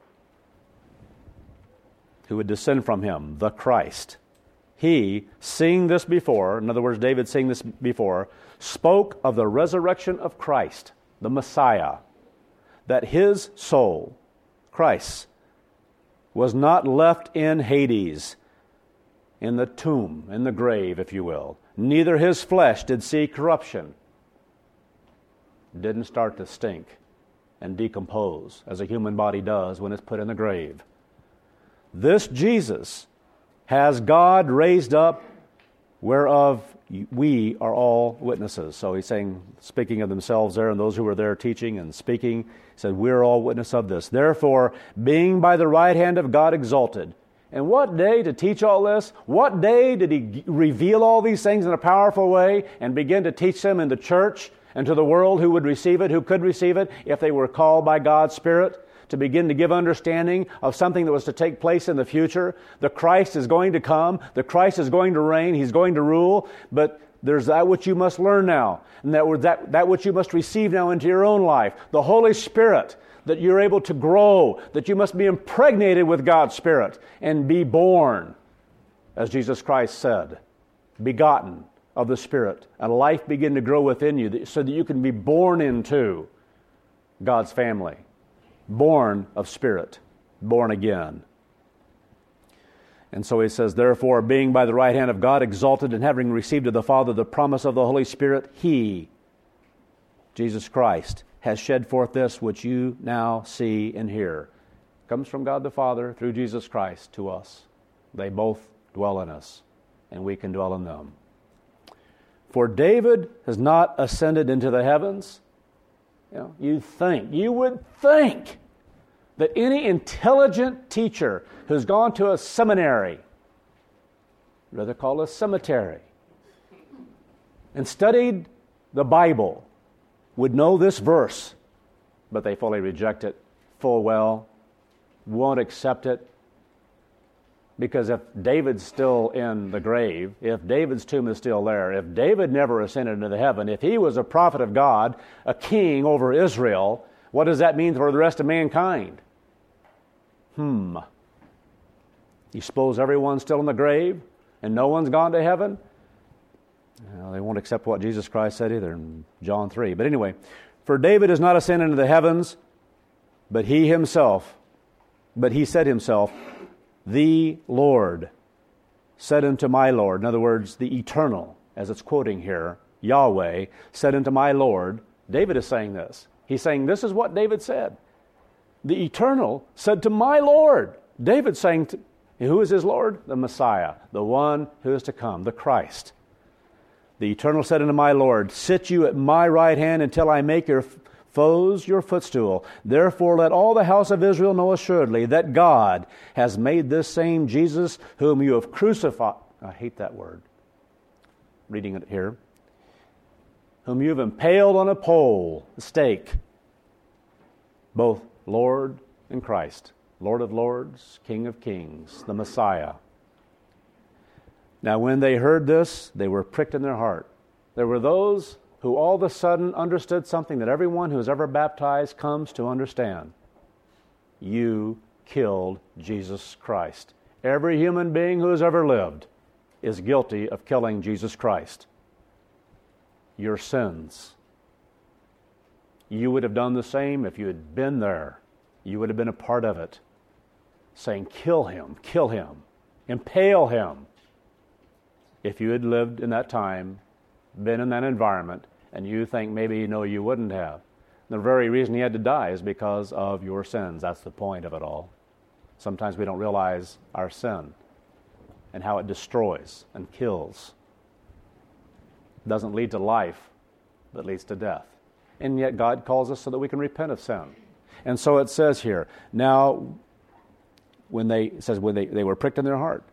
who would descend from him, the Christ. He, seeing this before, in other words, David seeing this before, spoke of the resurrection of Christ, the Messiah, that his soul, Christ, was not left in Hades, in the tomb, in the grave, if you will. Neither his flesh did see corruption. Didn't start to stink and decompose, as a human body does when it's put in the grave. This Jesus has God raised up, whereof we are all witnesses. So he's saying, speaking of themselves there, and those who were there teaching and speaking, he said, we're all witness of this. Therefore, being by the right hand of God exalted. And what day to teach all this? What day did he reveal all these things in a powerful way and begin to teach them in the church and to the world who would receive it, who could receive it, if they were called by God's Spirit? To begin to give understanding of something that was to take place in the future. The Christ is going to come. The Christ is going to reign. He's going to rule. But there's that which you must learn now. And that, that, that which you must receive now into your own life. The Holy Spirit, that you're able to grow. That you must be impregnated with God's Spirit and be born, as Jesus Christ said, begotten of the Spirit. And life begin to grow within you so that you can be born into God's family. Born of Spirit, born again. And so he says, therefore, being by the right hand of God exalted, and having received of the Father the promise of the Holy Spirit, he, Jesus Christ, has shed forth this which you now see and hear. comes from God the Father through Jesus Christ to us. They both dwell in us, and we can dwell in them. For David has not ascended into the heavens. You know, you think, you would think that any intelligent teacher who's gone to a seminary, rather called a cemetery, and studied the Bible would know this verse, but they fully reject it full well, won't accept it. Because if David's still in the grave, if David's tomb is still there, if David never ascended into heaven, if he was a prophet of God, a king over Israel, what does that mean for the rest of mankind? Hmm. You suppose everyone's still in the grave and no one's gone to heaven? Well, they won't accept what Jesus Christ said either in John three. But anyway, for David has not ascended into the heavens, but he himself, but he said himself, the Lord said unto my Lord, in other words, the eternal, as it's quoting here, Yahweh said unto my Lord. David is saying this. He's saying this is what David said. The eternal said to my Lord. David saying, to, who is his Lord? The Messiah, the one who is to come, the Christ. The eternal said unto my Lord, sit you at my right hand until I make your foes your footstool. Therefore let all the house of Israel know assuredly that God has made this same Jesus whom you have crucified. I hate that word. Reading it here. Whom you have impaled on a pole, a stake. Both Lord and Christ. Lord of lords, King of kings, the Messiah. Now when they heard this, they were pricked in their heart. There were those who all of a sudden understood something that everyone who is ever baptized comes to understand. You killed Jesus Christ. Every human being who has ever lived is guilty of killing Jesus Christ. Your sins. You would have done the same if you had been there. You would have been a part of it. Saying, kill him, kill him, impale him. If you had lived in that time, been in that environment, and you think maybe, no, you wouldn't have. The very reason he had to die is because of your sins. That's the point of it all. Sometimes we don't realize our sin and how it destroys and kills. It doesn't lead to life, but leads to death. And yet God calls us so that we can repent of sin. And so it says here, now, when they, it says when they, they were pricked in their heart,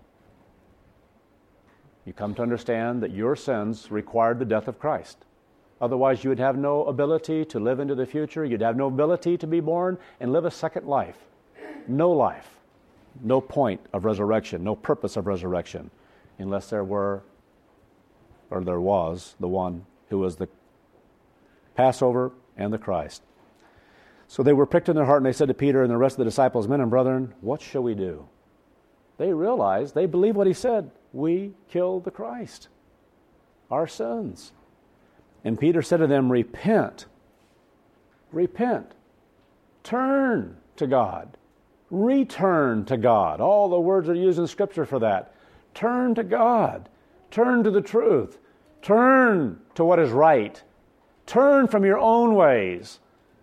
you come to understand that your sins required the death of Christ. Otherwise, you would have no ability to live into the future. You'd have no ability to be born and live a second life. No life. No point of resurrection. No purpose of resurrection. Unless there were, or there was, the one who was the Passover and the Christ. So they were pricked in their heart, and they said to Peter and the rest of the disciples, men and brethren, what shall we do? They realized, they believed what he said. We killed the Christ. Our sins. And Peter said to them, repent. Repent. Turn to God. Return to God. All the words are used in Scripture for that. Turn to God. Turn to the truth. Turn to what is right. Turn from your own ways.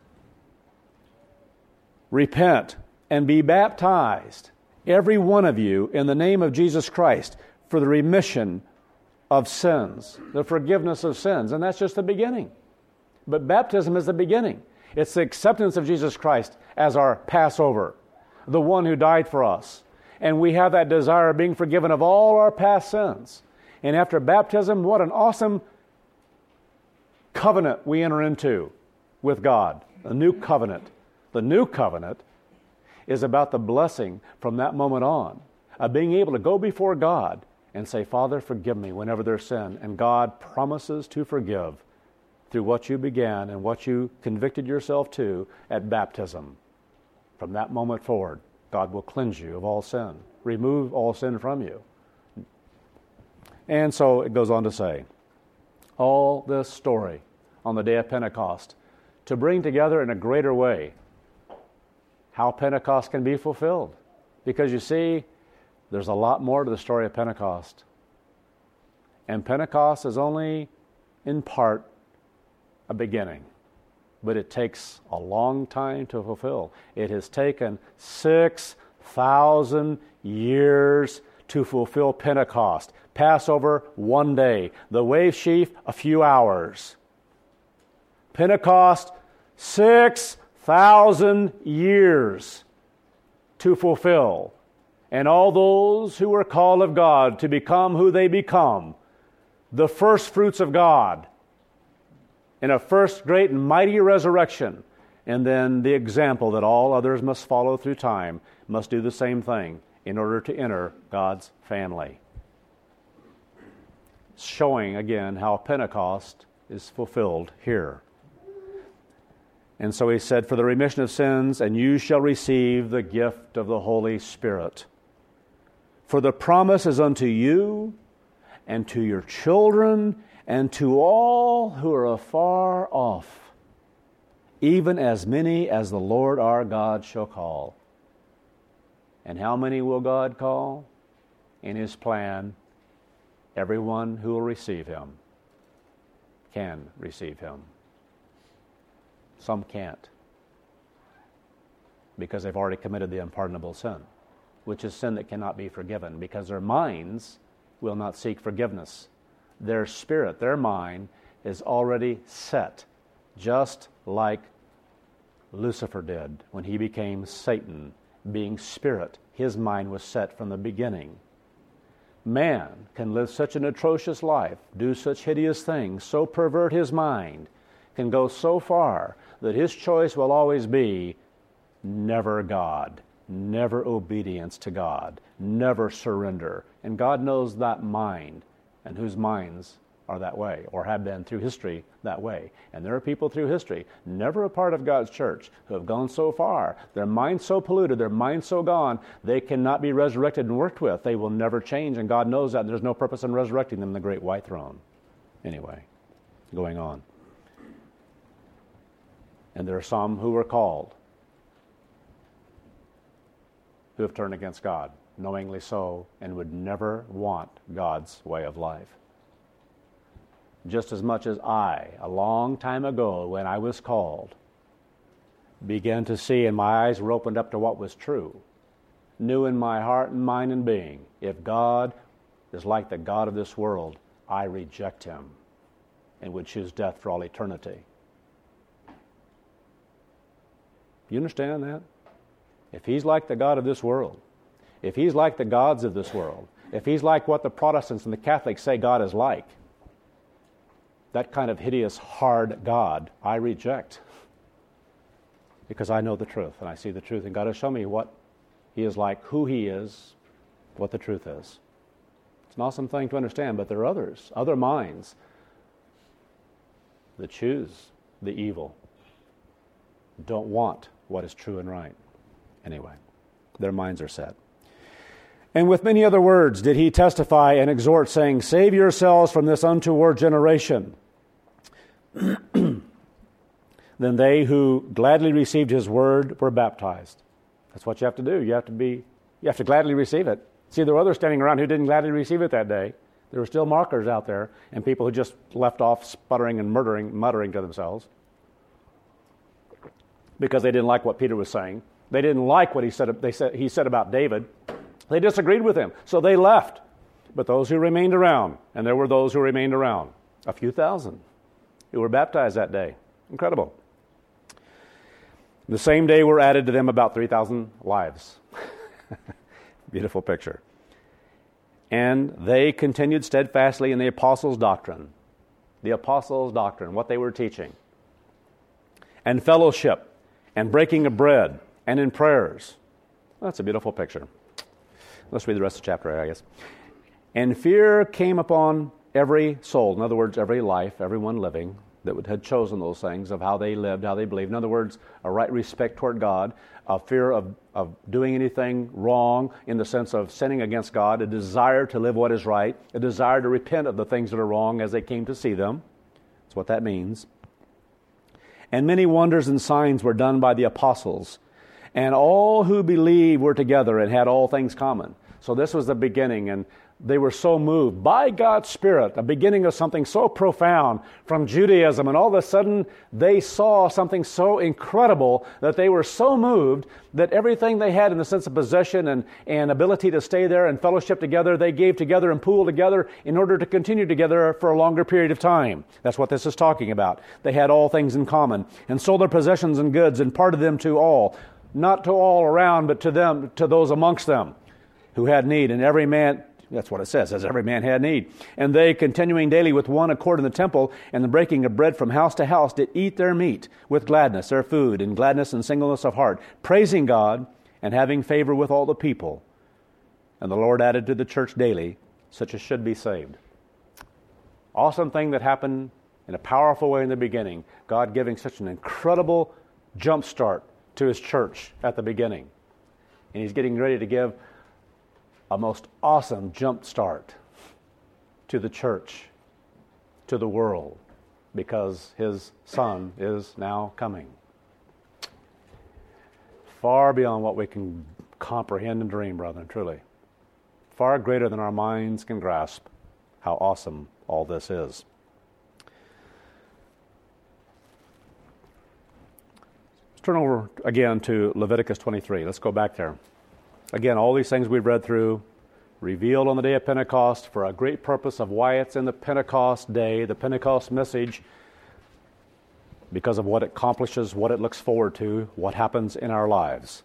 Repent and be baptized, every one of you, in the name of Jesus Christ, for the remission of sins, the forgiveness of sins. And that's just the beginning. But baptism is the beginning. It's the acceptance of Jesus Christ as our Passover, the one who died for us. And we have that desire of being forgiven of all our past sins. And after baptism, what an awesome covenant we enter into with God, a new covenant. The new covenant is about the blessing from that moment on, of being able to go before God and say, Father, forgive me whenever there's sin. And God promises to forgive through what you began and what you convicted yourself to at baptism. From that moment forward, God will cleanse you of all sin, remove all sin from you. And so it goes on to say, all this story on the day of Pentecost to bring together in a greater way how Pentecost can be fulfilled. Because you see, there's a lot more to the story of Pentecost. And Pentecost is only, in part, a beginning. but it takes a long time to fulfill. It has taken six thousand years to fulfill Pentecost. Passover, one day. The wave sheaf, a few hours. Pentecost, six thousand years to fulfill. And all those who were called of God to become who they become, the first fruits of God, in a first great and mighty resurrection, and then the example that all others must follow through time, must do the same thing in order to enter God's family. Showing again how Pentecost is fulfilled here. And so he said, for the remission of sins, and you shall receive the gift of the Holy Spirit. For the promise is unto you, and to your children, and to all who are afar off, even as many as the Lord our God shall call. And how many will God call? In His plan, everyone who will receive Him can receive Him. Some can't, because they've already committed the unpardonable sin, which is sin that cannot be forgiven, because their minds will not seek forgiveness. Their spirit, their mind, is already set, just like Lucifer did when he became Satan. Being spirit, his mind was set from the beginning. Man can live such an atrocious life, do such hideous things, so pervert his mind, can go so far that his choice will always be never God, never obedience to God, never surrender. And God knows that mind, and whose minds are that way, or have been through history that way. And there are people through history, never a part of God's church, who have gone so far, their mind so polluted, their mind so gone, they cannot be resurrected and worked with. They will never change, and God knows that, and there's no purpose in resurrecting them in the great white throne. Anyway, going on. And there are some who were called, who have turned against God, knowingly so, and would never want God's way of life. Just as much as I, a long time ago when I was called, began to see and my eyes were opened up to what was true, knew in my heart and mind and being, if God is like the God of this world, I reject Him and would choose death for all eternity. You understand that? If He's like the God of this world, if He's like the gods of this world, if He's like what the Protestants and the Catholics say God is like, that kind of hideous, hard God, I reject. Because I know the truth, and I see the truth, and God has shown me what He is like, who He is, what the truth is. It's an awesome thing to understand, but there are others, other minds, that choose the evil, don't want what is true and right. Anyway, their minds are set. And with many other words did he testify and exhort, saying, save yourselves from this untoward generation. Then they who gladly received his word were baptized. That's what you have to do. You have to be, you have to gladly receive it. See, there were others standing around who didn't gladly receive it that day. There were still mockers out there and people who just left off sputtering and murdering, muttering to themselves because they didn't like what Peter was saying. They didn't like what he said, they said he said about David. They disagreed with him, so they left. But those who remained around, and there were those who remained around, a few thousand, who were baptized that day. Incredible. The same day were added to them about three thousand lives. Beautiful picture. And they continued steadfastly in the apostles' doctrine. The apostles' doctrine, what they were teaching. And fellowship, and breaking of bread, and in prayers. That's a beautiful picture. Let's read the rest of the chapter, I guess. And fear came upon every soul. In other words, every life, everyone living that had chosen those things of how they lived, how they believed. In other words, a right respect toward God, a fear of, of doing anything wrong in the sense of sinning against God, a desire to live what is right, a desire to repent of the things that are wrong as they came to see them. That's what that means. And many wonders and signs were done by the apostles. And all who believed were together and had all things common. So this was the beginning, and they were so moved by God's Spirit, the beginning of something so profound from Judaism, and all of a sudden they saw something so incredible that they were so moved that everything they had in the sense of possession and, and ability to stay there and fellowship together, they gave together and pooled together in order to continue together for a longer period of time. That's what this is talking about. They had all things in common and sold their possessions and goods and parted them to all, not to all around, but to them, to those amongst them who had need, and every man, that's what it says, as every man had need. And they, continuing daily with one accord in the temple, and the breaking of bread from house to house, did eat their meat with gladness, their food, in gladness and singleness of heart, praising God and having favor with all the people. And the Lord added to the church daily such as should be saved. Awesome thing that happened in a powerful way in the beginning. God giving such an incredible jump start to His church at the beginning. And He's getting ready to give a most awesome jump start to the church, to the world, because His Son is now coming. Far beyond what we can comprehend and dream, brethren, truly. Far greater than our minds can grasp how awesome all this is. Let's turn over again to Leviticus twenty-three. Let's go back there. Again, all these things we've read through, revealed on the day of Pentecost for a great purpose of why it's in the Pentecost day, the Pentecost message, because of what it accomplishes, what it looks forward to, what happens in our lives.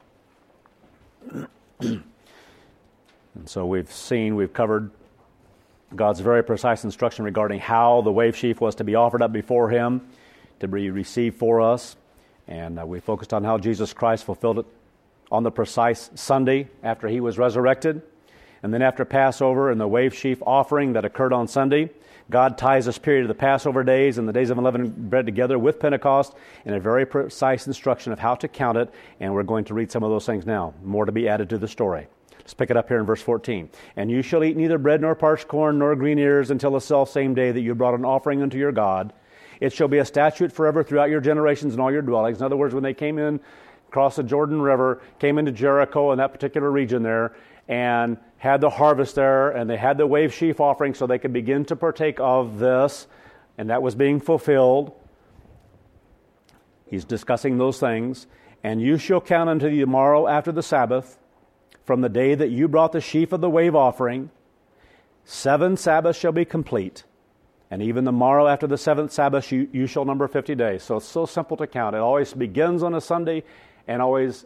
And so we've seen, we've covered God's very precise instruction regarding how the wave sheaf was to be offered up before Him, to be received for us. And uh, we focused on how Jesus Christ fulfilled it on the precise Sunday after He was resurrected. And then after Passover and the wave sheaf offering that occurred on Sunday, God ties this period of the Passover days and the days of unleavened bread together with Pentecost in a very precise instruction of how to count it, and we're going to read some of those things now. More to be added to the story. Let's pick it up here in verse fourteen. And you shall eat neither bread nor parched corn nor green ears until the selfsame day that you brought an offering unto your God. It shall be a statute forever throughout your generations and all your dwellings. In other words, when they came in, crossed the Jordan River, came into Jericho in that particular region there, and had the harvest there, and they had the wave sheaf offering so they could begin to partake of this, and that was being fulfilled. He's discussing those things. And you shall count unto the morrow after the Sabbath, from the day that you brought the sheaf of the wave offering. Seven Sabbaths shall be complete, and even the morrow after the seventh Sabbath you, you shall number fifty days. So it's so simple to count. It always begins on a Sunday and always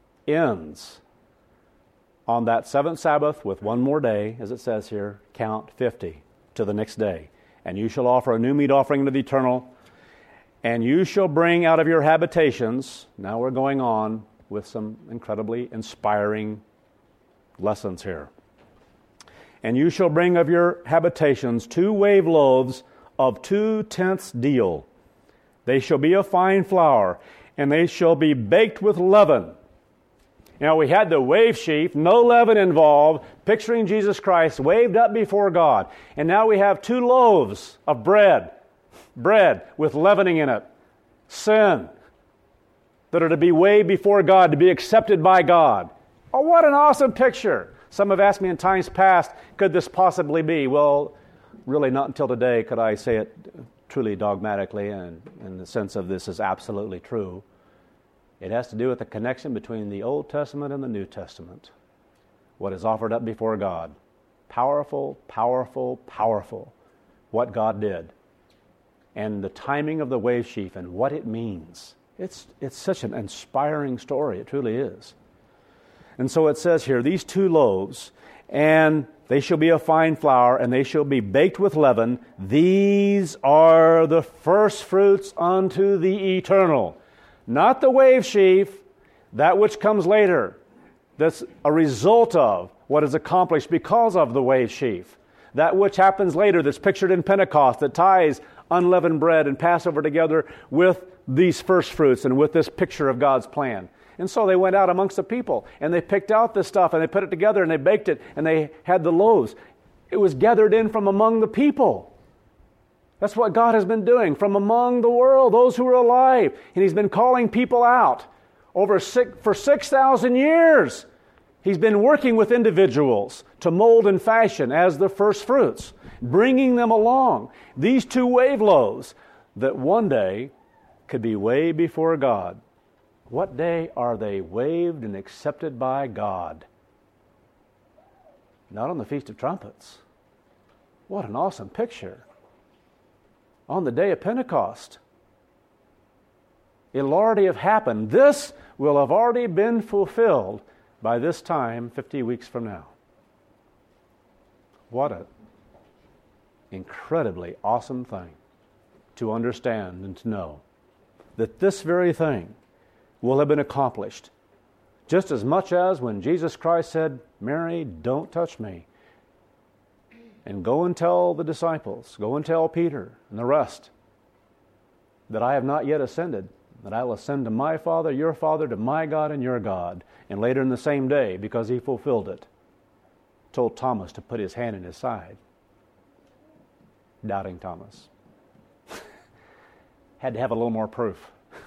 ends on that seventh Sabbath with one more day, as it says here, count fifty to the next day. And you shall offer a new meat offering to the Eternal, and you shall bring out of your habitations, now we're going on with some incredibly inspiring lessons here. And you shall bring of your habitations two wave loaves of two tenths deal. They shall be of fine flour, and they shall be baked with leaven. Now we had the wave sheaf, no leaven involved, picturing Jesus Christ waved up before God. And now we have two loaves of bread, bread with leavening in it, sin, that are to be waved before God, to be accepted by God. Oh, what an awesome picture. Some have asked me in times past, could this possibly be? Well, really not until today could I say it truly dogmatically, and in the sense of this is absolutely true. It has to do with the connection between the Old Testament and the New Testament. What is offered up before God. Powerful, powerful, powerful. What God did. And the timing of the wave sheaf and what it means. It's, it's such an inspiring story. It truly is. And so it says here, these two loaves, and they shall be of fine flour, and they shall be baked with leaven. These are the first fruits unto the Eternal. Not the wave sheaf, that which comes later. That's a result of what is accomplished because of the wave sheaf. That which happens later, that's pictured in Pentecost, that ties unleavened bread and Passover together with these first fruits and with this picture of God's plan. And so they went out amongst the people, and they picked out this stuff, and they put it together, and they baked it, and they had the loaves. It was gathered in from among the people. That's what God has been doing, from among the world, those who are alive. And He's been calling people out over six, for six thousand years. He's been working with individuals to mold and fashion as the first fruits, bringing them along. These two wave loaves that one day could be way before God. What day are they waved and accepted by God? Not on the Feast of Trumpets. What an awesome picture. On the day of Pentecost. It'll already have happened. This will have already been fulfilled by this time, fifty weeks from now. What an incredibly awesome thing to understand and to know that this very thing will have been accomplished just as much as when Jesus Christ said, Mary, don't touch me. And go and tell the disciples, go and tell Peter and the rest that I have not yet ascended, that I will ascend to my Father, your Father, to my God and your God. And later in the same day, because he fulfilled it, told Thomas to put his hand in his side. Doubting Thomas. Had to have a little more proof.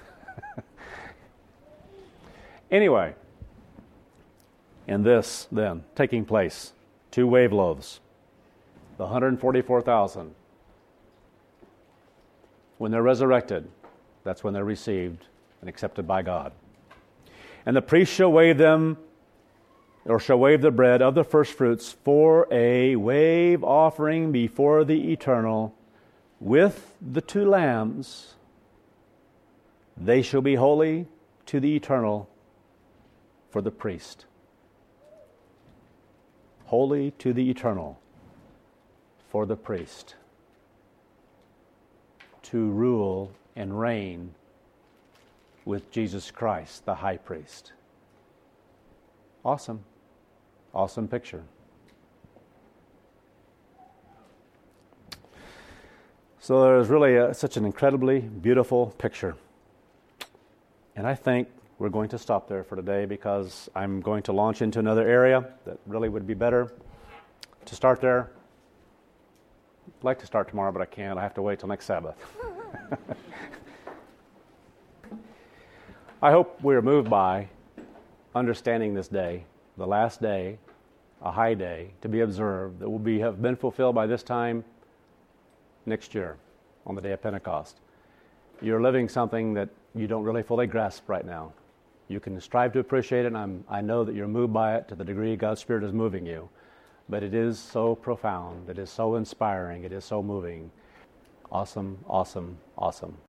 Anyway, in this then, taking place, two wave loaves, the one hundred forty-four thousand, when they're resurrected, that's when they're received and accepted by God. And the priest shall wave them, or shall wave the bread of the first fruits for a wave offering before the Eternal with the two lambs. They shall be holy to the Eternal for the priest. Holy to the Eternal for the priest. To rule and reign with Jesus Christ, the high priest. Awesome. Awesome picture. So there's really a, such an incredibly beautiful picture. And I think we're going to stop there for today because I'm going to launch into another area that really would be better to start there. I'd like to start tomorrow, but I can't. I have to wait till next Sabbath. I hope we're moved by understanding this day, the last day, a high day, to be observed, that will be have been fulfilled by this time next year, on the day of Pentecost. You're living something that you don't really fully grasp right now. You can strive to appreciate it, and I'm, I know that you're moved by it to the degree God's Spirit is moving you. But it is so profound, it is so inspiring, it is so moving. Awesome, awesome, awesome.